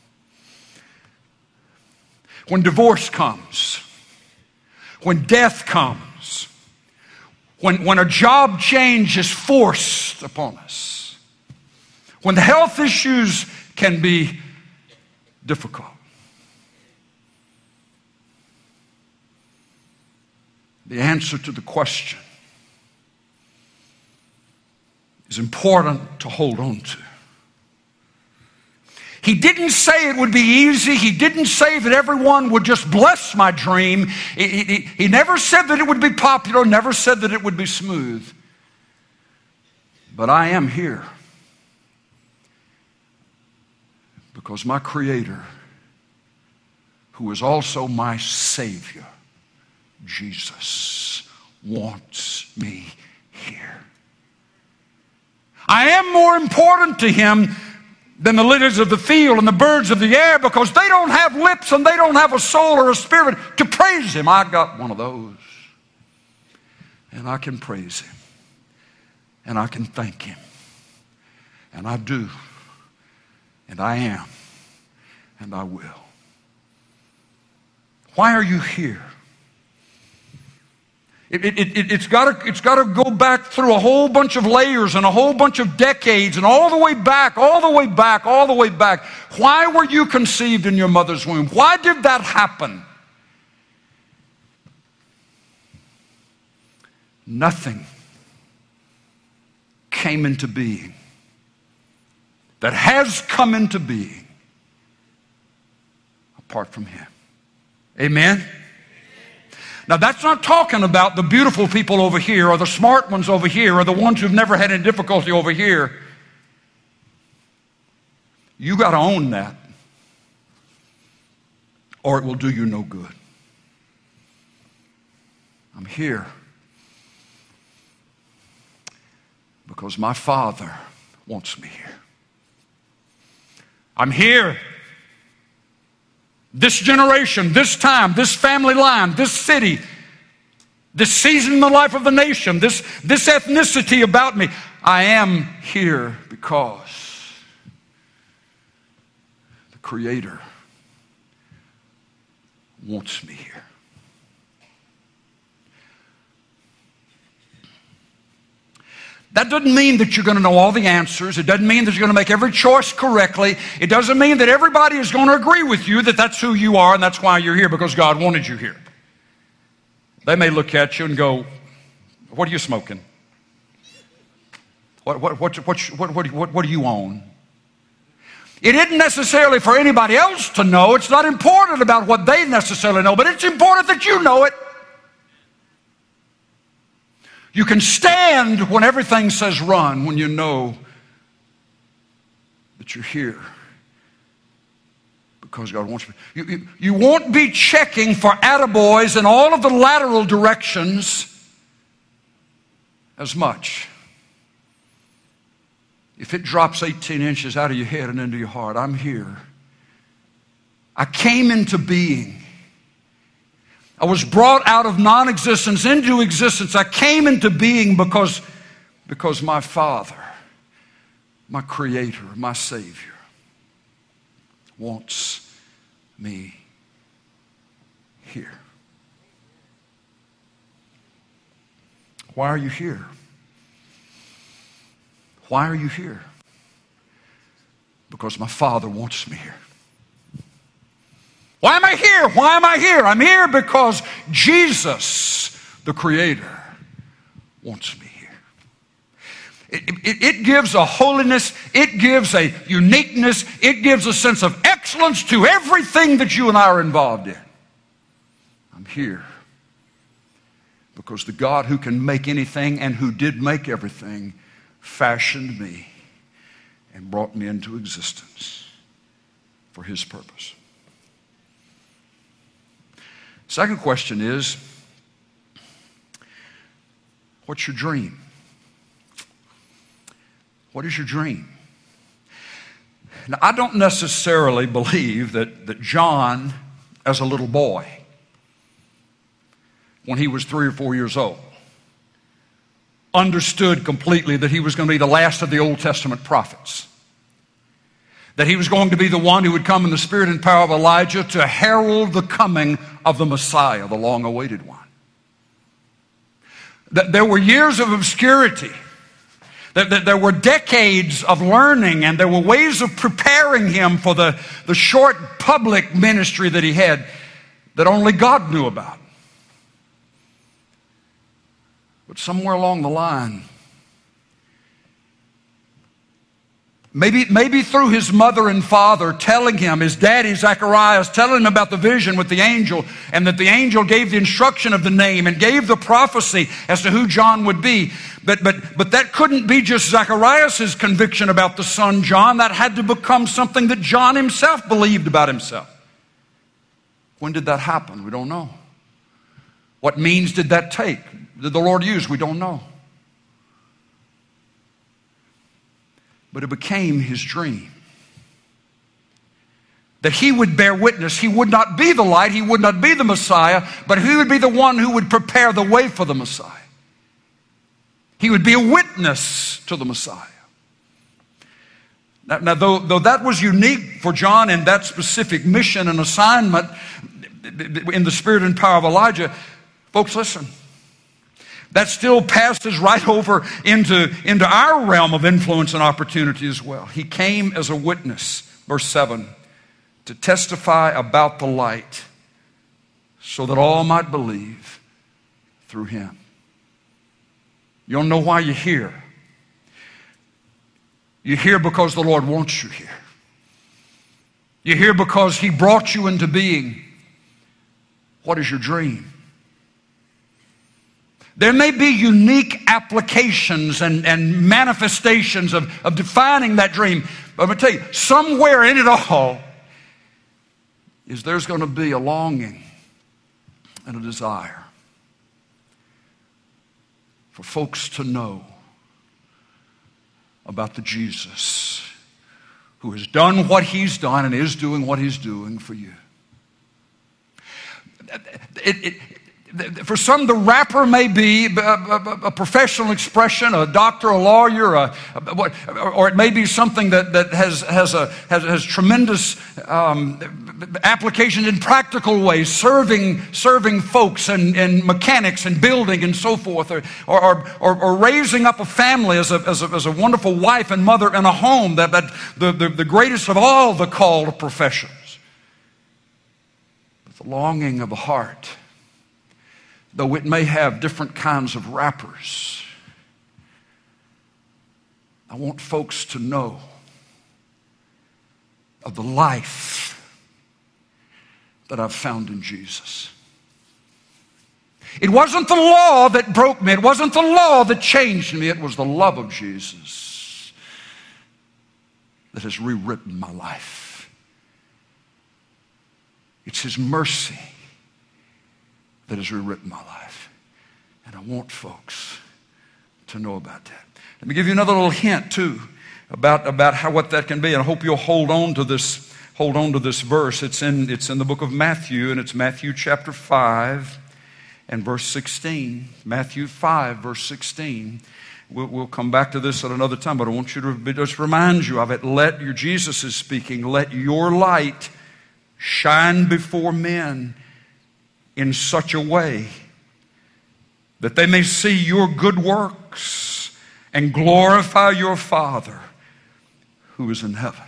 When divorce comes, when death comes, when, when a job change is forced upon us, when the health issues can be difficult, the answer to the question is important to hold on to. He didn't say it would be easy. He didn't say that everyone would just bless my dream. He, he, he never said that it would be popular, never said that it would be smooth. But I am here because my Creator, who is also my Savior, Jesus, wants me here. I am more important to Him than the lilies of the field and the birds of the air, because they don't have lips and they don't have a soul or a spirit to praise Him. I got one of those. And I can praise Him. And I can thank Him. And I do. And I am. And I will. Why are you here? It, it, it, it's got to, it's got to go back through a whole bunch of layers and a whole bunch of decades and all the way back, all the way back, all the way back. Why were you conceived in your mother's womb? Why did that happen? Nothing came into being that has come into being apart from Him. Amen? Now, that's not talking about the beautiful people over here or the smart ones over here or the ones who've never had any difficulty over here. You got to own that, or it will do you no good. I'm here because my Father wants me here. I'm here. This generation, this time, this family line, this city, this season in the life of the nation, this, this ethnicity about me, I am here because the Creator wants me here. That doesn't mean that you're going to know all the answers. It doesn't mean that you're going to make every choice correctly. It doesn't mean that everybody is going to agree with you that that's who you are and that's why you're here, because God wanted you here. They may look at you and go, what are you smoking? What, what, what, what, what, what, what, what do you own? It isn't necessarily for anybody else to know. It's not important about what they necessarily know, but it's important that you know it. You can stand when everything says run, when you know that you're here because God wants you. You, you. you won't be checking for attaboys in all of the lateral directions as much. If it drops eighteen inches out of your head and into your heart, I'm here. I came into being. I was brought out of non-existence into existence. I came into being because, because my Father, my Creator, my Savior, wants me here. Why are you here? Why are you here? Because my Father wants me here. Why am I here? Why am I here? I'm here because Jesus, the Creator, wants me here. It, it, it gives a holiness, it gives a uniqueness, it gives a sense of excellence to everything that you and I are involved in. I'm here because the God who can make anything and who did make everything fashioned me and brought me into existence for His purpose. Second question is, what's your dream? What is your dream? Now, I don't necessarily believe that, that John, as a little boy, when he was three or four years old, understood completely that he was going to be the last of the Old Testament prophets. That he was going to be the one who would come in the spirit and power of Elijah to herald the coming of the Messiah, the long-awaited one. That there were years of obscurity. That, that there were decades of learning, and there were ways of preparing him for the, the short public ministry that he had that only God knew about. But somewhere along the line, Maybe, maybe through his mother and father telling him, his daddy Zacharias telling him about the vision with the angel, and that the angel gave the instruction of the name and gave the prophecy as to who John would be. But, but, but that couldn't be just Zacharias' conviction about the son John. That had to become something that John himself believed about himself. When did that happen? We don't know. What means did that take? Did the Lord use? We don't know. But it became his dream that he would bear witness. He would not be the light, he would not be the Messiah, but he would be the one who would prepare the way for the Messiah. He would be a witness to the Messiah. Now, now though, though that was unique for John in that specific mission and assignment in the spirit and power of Elijah, folks, listen. That still passes right over into, into our realm of influence and opportunity as well. He came as a witness, verse seven, to testify about the light so that all might believe through him. You don't know why you're here. You're here because the Lord wants you here. You're here because He brought you into being. What is your dream? There may be unique applications and, and manifestations of, of defining that dream. But I'm going to tell you, somewhere in it all is there's going to be a longing and a desire for folks to know about the Jesus who has done what He's done and is doing what He's doing for you. It, it, for some, the rapper may be a, a, a professional expression, a doctor, a lawyer, a, a, or it may be something that, that has, has, a, has, has tremendous um, application in practical ways, serving, serving folks and, and mechanics and building and so forth, or, or, or, or raising up a family as a, as, a, as a wonderful wife and mother in a home, that, that the, the, the greatest of all the called professions. But the longing of the heart, though it may have different kinds of wrappers, I want folks to know of the life that I've found in Jesus. It wasn't the law that broke me. It wasn't the law that changed me. It was the love of Jesus that has rewritten my life. It's His mercy that has rewritten my life. And I want folks to know about that. Let me give you another little hint too about, about how what that can be. And I hope you'll hold on to this, hold on to this verse. It's in, it's in the book of Matthew, and it's Matthew chapter five and verse sixteen. Matthew five, verse sixteen. We'll, we'll come back to this at another time, but I want you to be, just remind you of it. Let your, Jesus is speaking, let your light shine before men in such a way that they may see your good works and glorify your Father who is in heaven.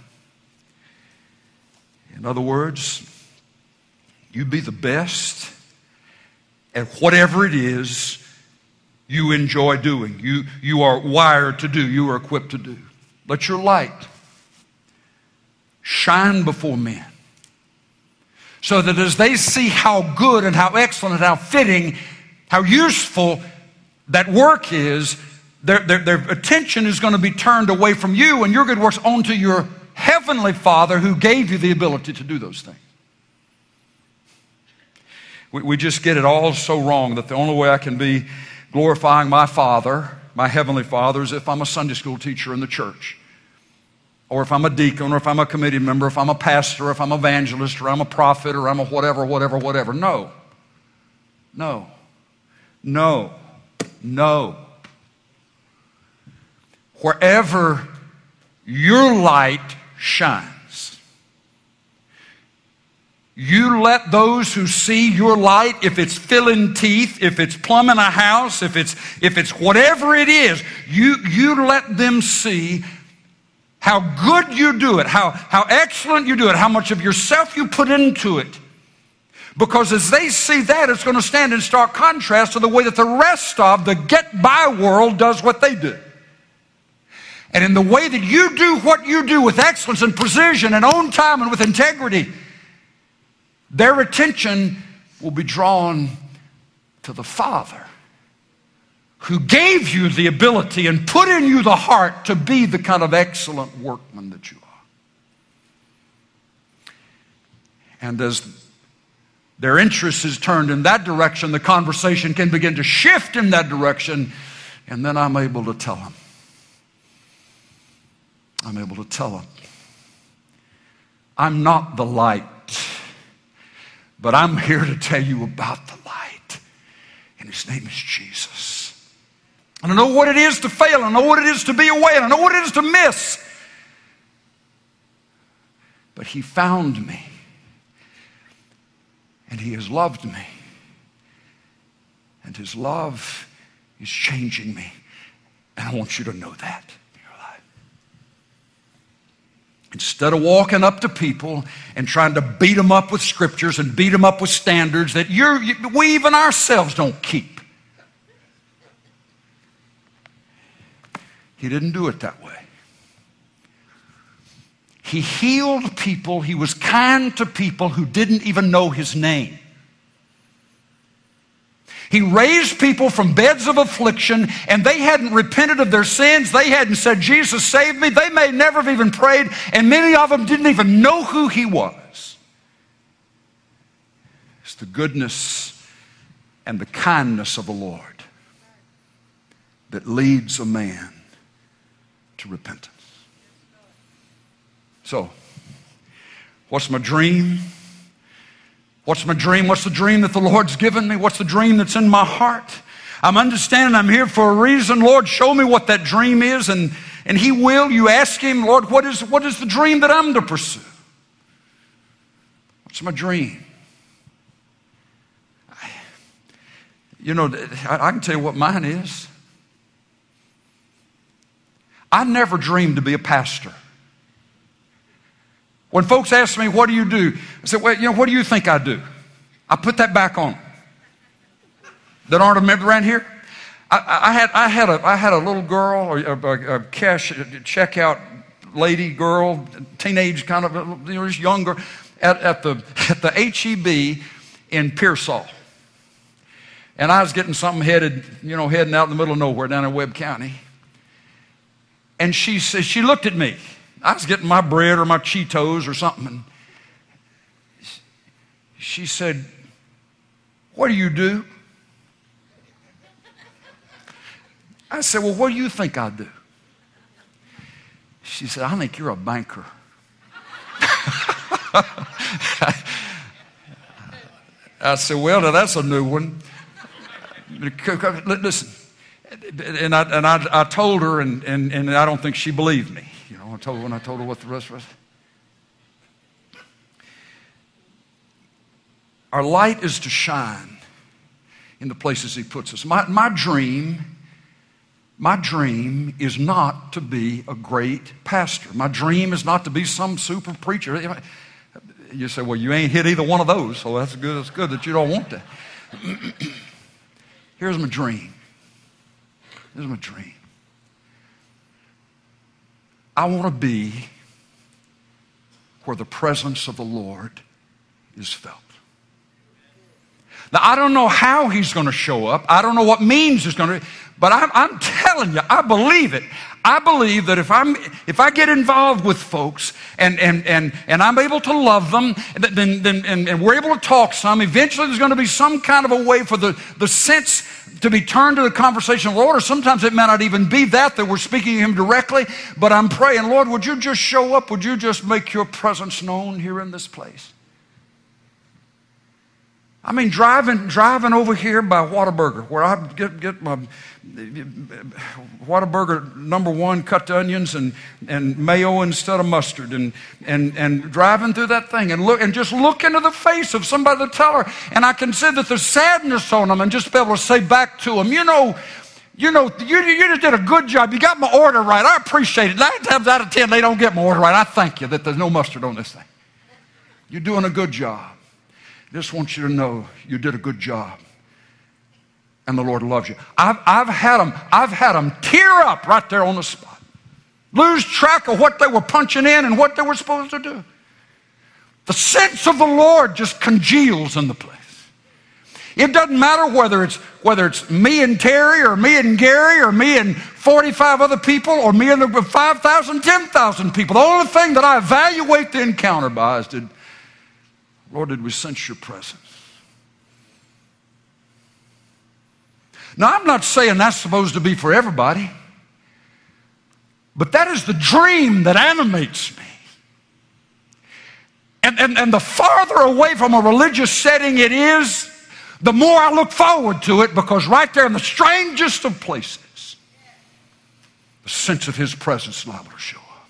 In other words, you be the best at whatever it is you enjoy doing, you, you are wired to do, you are equipped to do. Let your light shine before men, so that as they see how good and how excellent and how fitting, how useful that work is, their, their, their attention is going to be turned away from you and your good works onto your heavenly Father who gave you the ability to do those things. We, we just get it all so wrong that the only way I can be glorifying my Father, my heavenly Father, is if I'm a Sunday school teacher in the church, or if I'm a deacon, or if I'm a committee member, if I'm a pastor, or if I'm an evangelist, or I'm a prophet, or I'm a whatever, whatever, whatever. No. No. No. No. Wherever your light shines, you let those who see your light, if it's filling teeth, if it's plumbing a house, if it's, if it's whatever it is, you, you let them see how good you do it, how, how excellent you do it, how much of yourself you put into it. Because as they see that, it's going to stand in stark contrast to the way that the rest of the get-by world does what they do. And in the way that you do what you do with excellence and precision and on time and with integrity, their attention will be drawn to the Father who gave you the ability and put in you the heart to be the kind of excellent workman that you are. And as their interest is turned in that direction, the conversation can begin to shift in that direction, and then I'm able to tell them. I'm able to tell them, I'm not the light, but I'm here to tell you about the light, and His name is Jesus. And I know what it is to fail. I know what it is to be away. And I know what it is to miss. But He found me. And He has loved me. And His love is changing me. And I want you to know that in your life. Instead of walking up to people and trying to beat them up with scriptures and beat them up with standards that you're, we even ourselves don't keep. He didn't do it that way. He healed people. He was kind to people who didn't even know His name. He raised people from beds of affliction, and they hadn't repented of their sins. They hadn't said, Jesus, save me. They may never have even prayed, and many of them didn't even know who He was. It's the goodness and the kindness of the Lord that leads a man to repentance. So, what's my dream? What's my dream? What's the dream that the Lord's given me? What's the dream that's in my heart? I'm understanding I'm here for a reason. Lord, show me what that dream is. And, and He will. You ask Him, Lord, what is, what is the dream that I'm to pursue? What's my dream? I, you know, I, I can tell you what mine is. I never dreamed to be a pastor. When folks ask me, what do you do? I say, well, you know, what do you think I do? I put that back on. That aren't a member around here? I, I, had, I, had a, I had a little girl, or a, a, a cash checkout lady, girl, teenage kind of, you know, just younger, at, at, the, at the H E B in Pearsall. And I was getting something headed, you know, heading out in the middle of nowhere down in Webb County. And she said, she looked at me. I was getting my bread or my Cheetos or something. And she said, what do you do? I said, well, what do you think I do? She said, I think you're a banker. I said, well, now that's a new one. Listen, and I, and I, I told her, and, and, and I don't think she believed me. You know, I told her when I told her what the rest was. Our light is to shine in the places He puts us. My, my dream, my dream is not to be a great pastor. My dream is not to be some super preacher. You say, well, you ain't hit either one of those, so that's good. That's good that you don't want that. Here's my dream. Here's my dream. I want to be where the presence of the Lord is felt. Now, I don't know how He's going to show up. I don't know what means He's going to, but I'm, I'm telling you, I believe it. I believe that if I'm, if I get involved with folks and, and, and, and I'm able to love them, then, then, and, and we're able to talk some, eventually there's going to be some kind of a way for the, the sense to be turned to the conversation of the Lord, or sometimes it may not even be that, that we're speaking to Him directly, but I'm praying, Lord, would you just show up? Would you just make your presence known here in this place? I mean, driving driving over here by Whataburger, where I get, get my Whataburger number one, cut onions and, and mayo instead of mustard, and, and, and driving through that thing and look and just look into the face of somebody, the teller, and I can see that there's sadness on them, and just be able to say back to them, you know, you know, you, you just did a good job. You got my order right. I appreciate it. Nine times out of ten, they don't get my order right. I thank you that there's no mustard on this thing. You're doing a good job. Just want you to know you did a good job, and the Lord loves you. I've, I've had them, I've had them tear up right there on the spot, lose track of what they were punching in and what they were supposed to do. The sense of the Lord just congeals in the place. It doesn't matter whether it's whether it's me and Terry, or me and Gary, or me and forty-five other people, or me and the five thousand, ten thousand people. The only thing that I evaluate the encounter by is, did Lord, did we sense your presence? Now, I'm not saying that's supposed to be for everybody, but that is the dream that animates me. And, and, and the farther away from a religious setting it is, the more I look forward to it, because right there in the strangest of places, the sense of His presence is liable to show up.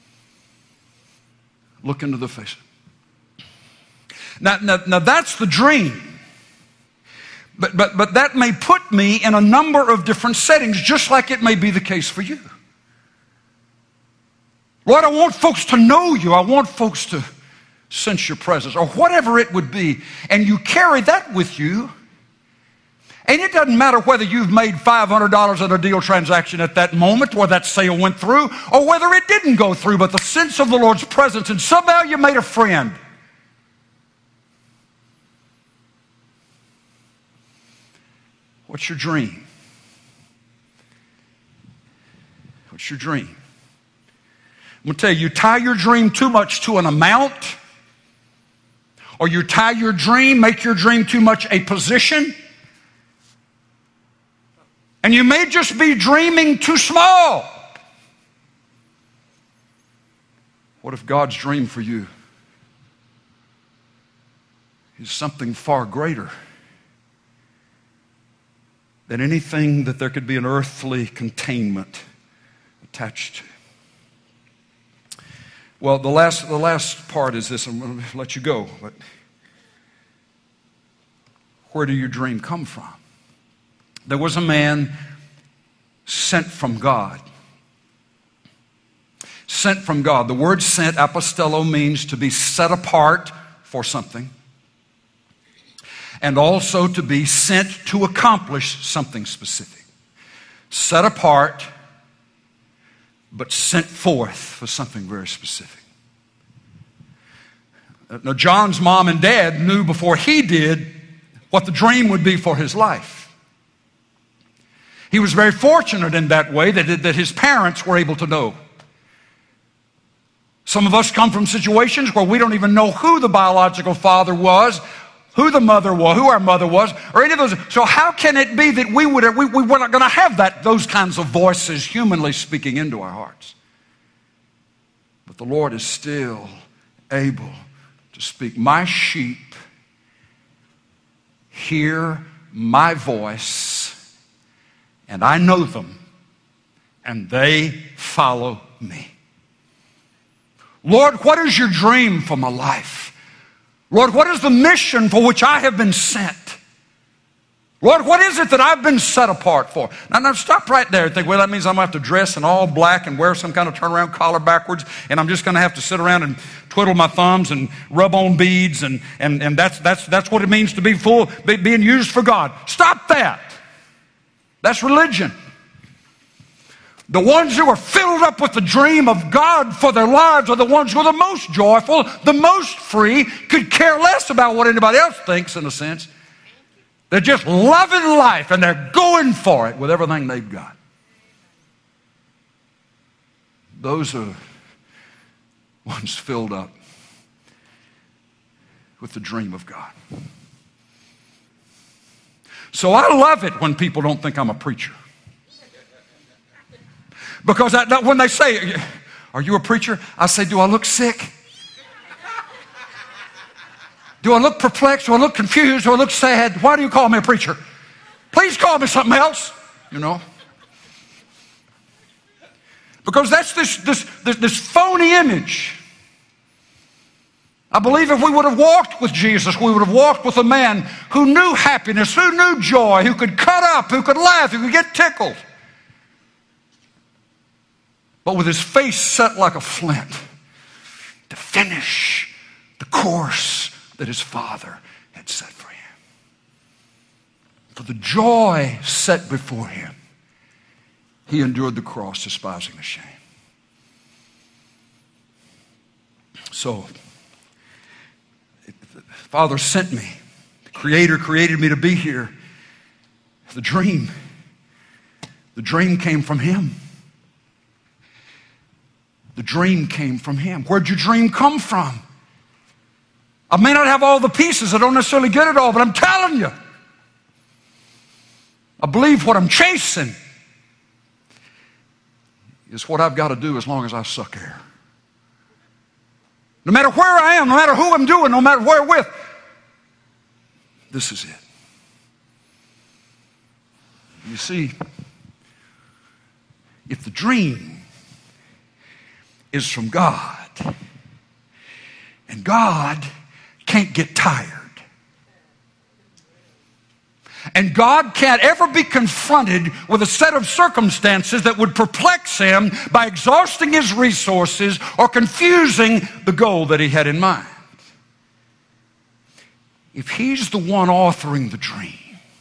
Look into the face. Now, now, now that's the dream. But, but, but that may put me in a number of different settings, just like it may be the case for you. Lord, I want folks to know you. I want folks to sense your presence, or whatever it would be. And you carry that with you. And it doesn't matter whether you've made five hundred dollars at a deal transaction at that moment, or that sale went through, or whether it didn't go through, but the sense of the Lord's presence, and somehow you made a friend. What's your dream? What's your dream? I'm going to tell you, you tie your dream too much to an amount, or you tie your dream, make your dream too much a position, and you may just be dreaming too small. What if God's dream for you is something far greater than anything that there could be an earthly containment attached to? Well, the last, the last part is this. I'm going to let you go. But where do your dream come from? There was a man sent from God. Sent from God. The word sent, apostello, means to be set apart for something, and also to be sent to accomplish something specific. Set apart, but sent forth for something very specific. Now, John's mom and dad knew before he did what the dream would be for his life. He was very fortunate in that way that, that his parents were able to know. Some of us come from situations where we don't even know who the biological father was, who the mother was, who our mother was, or any of those. So how can it be that we would, we, we, we're not going to have that, those kinds of voices, humanly speaking, into our hearts? But the Lord is still able to speak. My sheep hear my voice, and I know them, and they follow me. Lord, what is your dream for my life? Lord, what is the mission for which I have been sent? Lord, what is it that I've been set apart for? Now, now stop right there and think, well, that means I'm going to have to dress in all black and wear some kind of turnaround collar backwards, and I'm just going to have to sit around and twiddle my thumbs and rub on beads, and, and, and that's, that's, that's what it means to be full, be, being used for God. Stop that. That's religion. The ones who are filled up with the dream of God for their lives are the ones who are the most joyful, the most free, could care less about what anybody else thinks, in a sense. They're just loving life, and they're going for it with everything they've got. Those are ones filled up with the dream of God. So I love it when people don't think I'm a preacher. Because I, when they say, are you a preacher? I say, do I look sick? Do I look perplexed? Do I look confused? Do I look sad? Why do you call me a preacher? Please call me something else, you know. Because that's this, this, this, this phony image. I believe if we would have walked with Jesus, we would have walked with a man who knew happiness, who knew joy, who could cut up, who could laugh, who could get tickled, but with his face set like a flint to finish the course that his Father had set for him. For the joy set before him, he endured the cross, despising the shame. So, the Father sent me. The Creator created me to be here. The dream, the dream came from him. The dream came from him. Where'd your dream come from? I may not have all the pieces. I don't necessarily get it all, but I'm telling you, I believe what I'm chasing is what I've got to do as long as I suck air. No matter where I am, no matter who I'm doing, no matter where with, this is it. You see, if the dream is from God, and God can't get tired, and God can't ever be confronted with a set of circumstances that would perplex him by exhausting his resources or confusing the goal that he had in mind. If he's the one authoring the dream,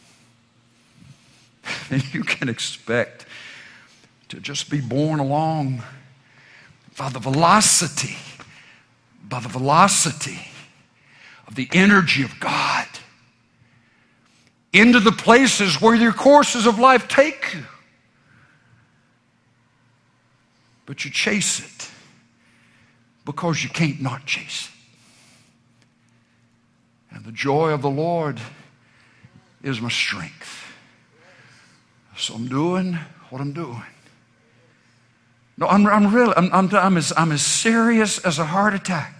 then you can expect to just be borne along by the velocity, by the velocity of the energy of God into the places where your courses of life take you. But you chase it because you can't not chase it. And the joy of the Lord is my strength. So I'm doing what I'm doing. No, I'm, I'm really, I'm, I'm, I'm, as, I'm as serious as a heart attack.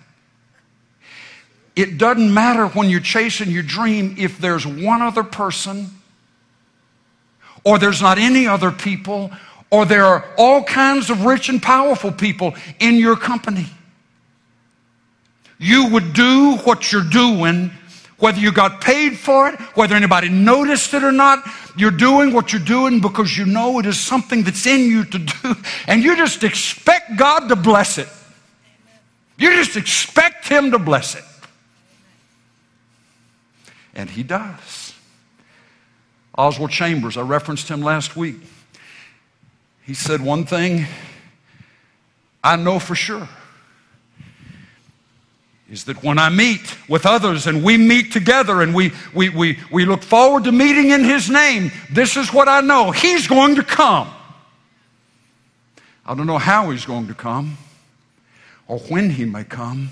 It doesn't matter when you're chasing your dream if there's one other person, or there's not any other people, or there are all kinds of rich and powerful people in your company. You would do what you're doing, whether you got paid for it, whether anybody noticed it or not. You're doing what you're doing because you know it is something that's in you to do, and you just expect God to bless it. You just expect Him to bless it. And He does. Oswald Chambers, I referenced him last week. He said one thing I know for sure is that when I meet with others and we meet together and we, we, we, we look forward to meeting in His name, this is what I know. He's going to come. I don't know how He's going to come or when He may come,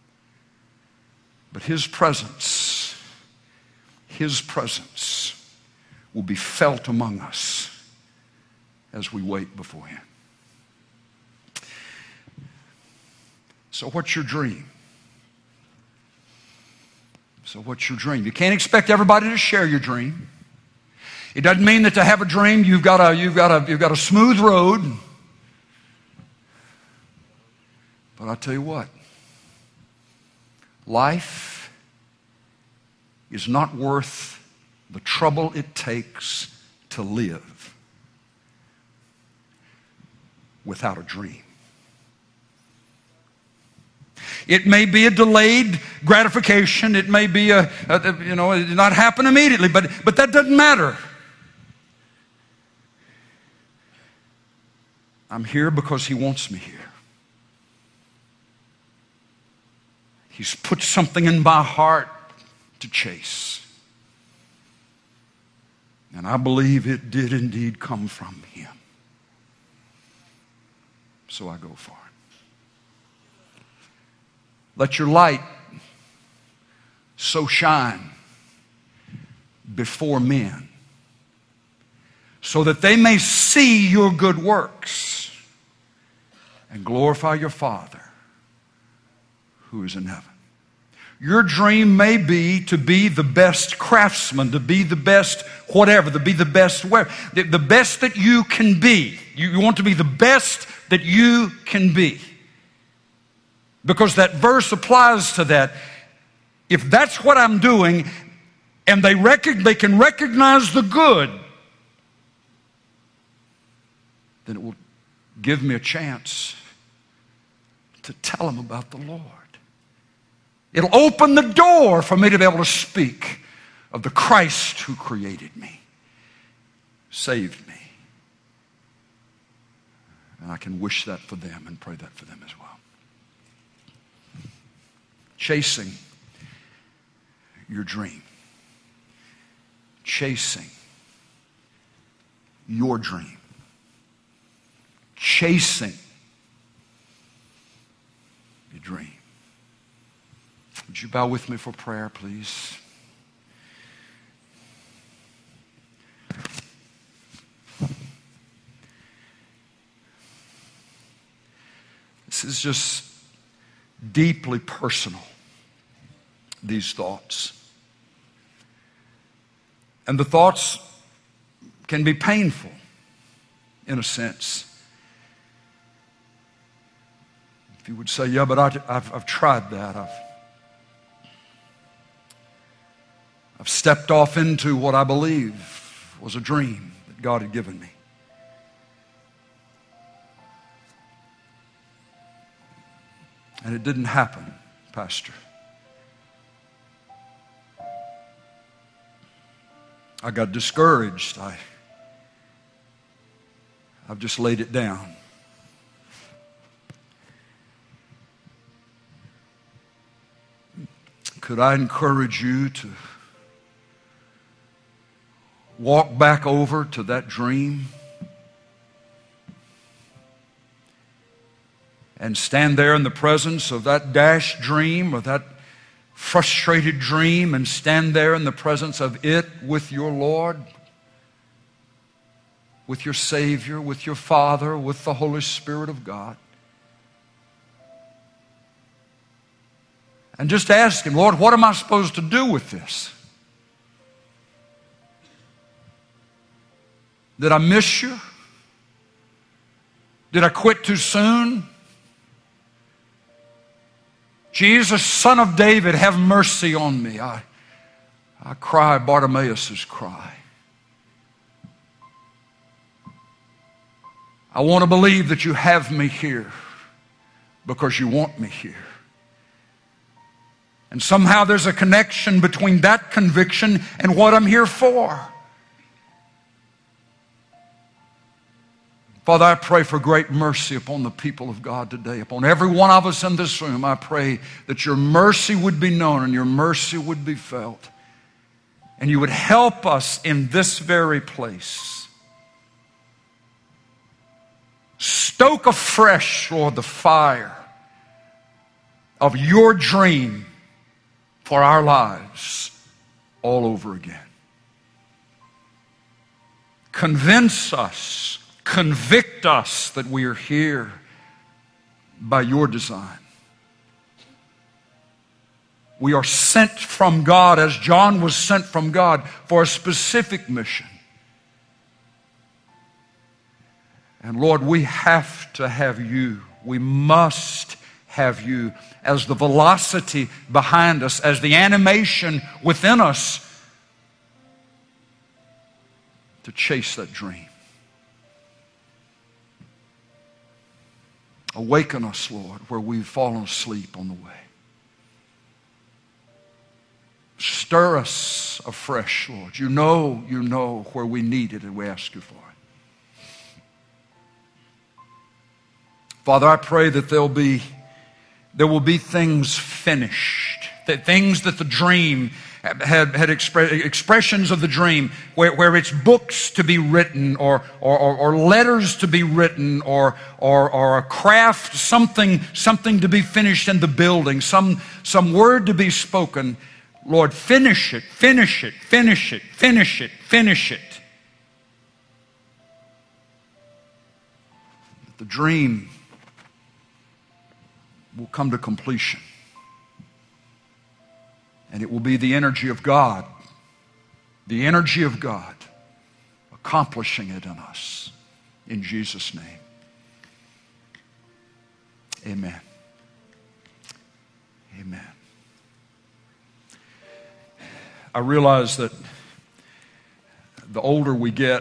but His presence, His presence will be felt among us as we wait before Him. So what's your dream? So what's your dream? You can't expect everybody to share your dream. It doesn't mean that to have a dream you've got a, you've got a, you've got a smooth road. But I'll tell you what, life is not worth the trouble it takes to live without a dream. It may be a delayed gratification. It may be a, a you know, it not happen immediately, but, but that doesn't matter. I'm here because He wants me here. He's put something in my heart to chase. And I believe it did indeed come from Him. So I go for it. Let your light so shine before men so that they may see your good works and glorify your Father who is in heaven. Your dream may be to be the best craftsman, to be the best whatever, to be the best whatever, the, the best that you can be. You, you want to be the best that you can be. Because that verse applies to that. If that's what I'm doing, and they, rec- they can recognize the good, then it will give me a chance to tell them about the Lord. It'll open the door for me to be able to speak of the Christ who created me, saved me. And I can wish that for them and pray that for them as well. Chasing your dream. Chasing your dream. Chasing your dream. Would you bow with me for prayer, please? This is just deeply personal, these thoughts. And the thoughts can be painful, in a sense. If you would say, yeah, but I, I've, I've tried that. I've, I've stepped off into what I believe was a dream that God had given me. And it didn't happen, Pastor. I got discouraged. I, I've just laid it down. Could I encourage you to walk back over to that dream and stand there in the presence of that dashed dream or that frustrated dream and stand there in the presence of it with your Lord? with your Savior, with your Father, with the Holy Spirit of God. And just ask Him, Lord, what am I supposed to do with this? Did I miss you? Did I quit too soon? Jesus, Son of David, have mercy on me. I, I cry Bartimaeus' cry. I want to believe that you have me here because you want me here. And somehow there's a connection between that conviction and what I'm here for. Father, I pray for great mercy upon the people of God today, upon every one of us in this room. I pray that your mercy would be known and your mercy would be felt. And you would help us in this very place. Stoke afresh, Lord, the fire of your dream for our lives all over again. Convince us, convict us that we are here by your design. We are sent from God as John was sent from God for a specific mission. And Lord, we have to have you. We must have you as the velocity behind us, as the animation within us to chase that dream. Awaken us, Lord, where we've fallen asleep on the way. Stir us afresh, Lord. You know, you know where we need it, and we ask you for it. Father, I pray that there'll be, there will be things finished, that things that the dream had, had expre- expressions of the dream, where, where it's books to be written, or, or, or, or letters to be written, or, or, or a craft, something, something to be finished in the building, some, some word to be spoken. Lord, finish it, finish it, finish it, finish it, finish it. The dream will come to completion. And it will be the energy of God, the energy of God accomplishing it in us. In Jesus' name. Amen. Amen. I realize that the older we get,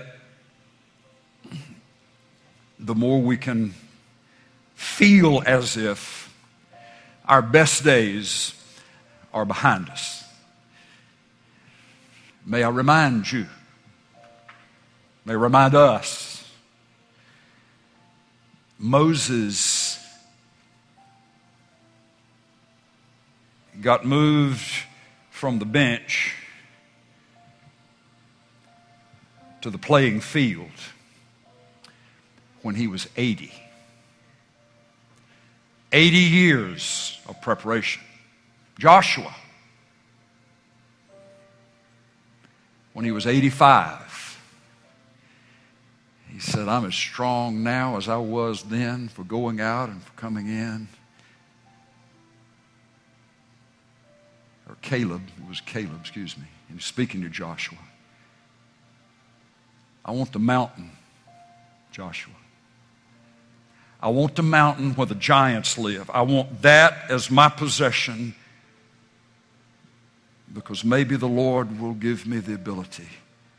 the more we can feel as if our best days are behind us. May I remind you, may I remind us, Moses got moved from the bench to the playing field when he was eighty. eighty years of preparation. Joshua, when he was eighty-five, he said, I'm as strong now as I was then for going out and for coming in. Or Caleb, it was Caleb, excuse me, and he's speaking to Joshua. I want the mountain, Joshua. I want the mountain where the giants live. I want that as my possession, because maybe the Lord will give me the ability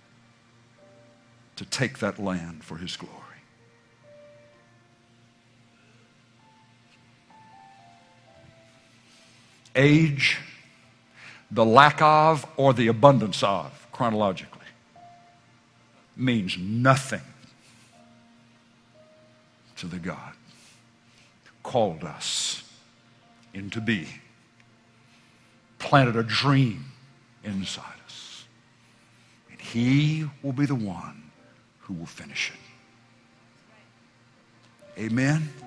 to take that land for His glory. Age, the lack of or the abundance of, chronologically, means nothing to the God who called us into being, planted a dream inside us. And He will be the one who will finish it. Amen.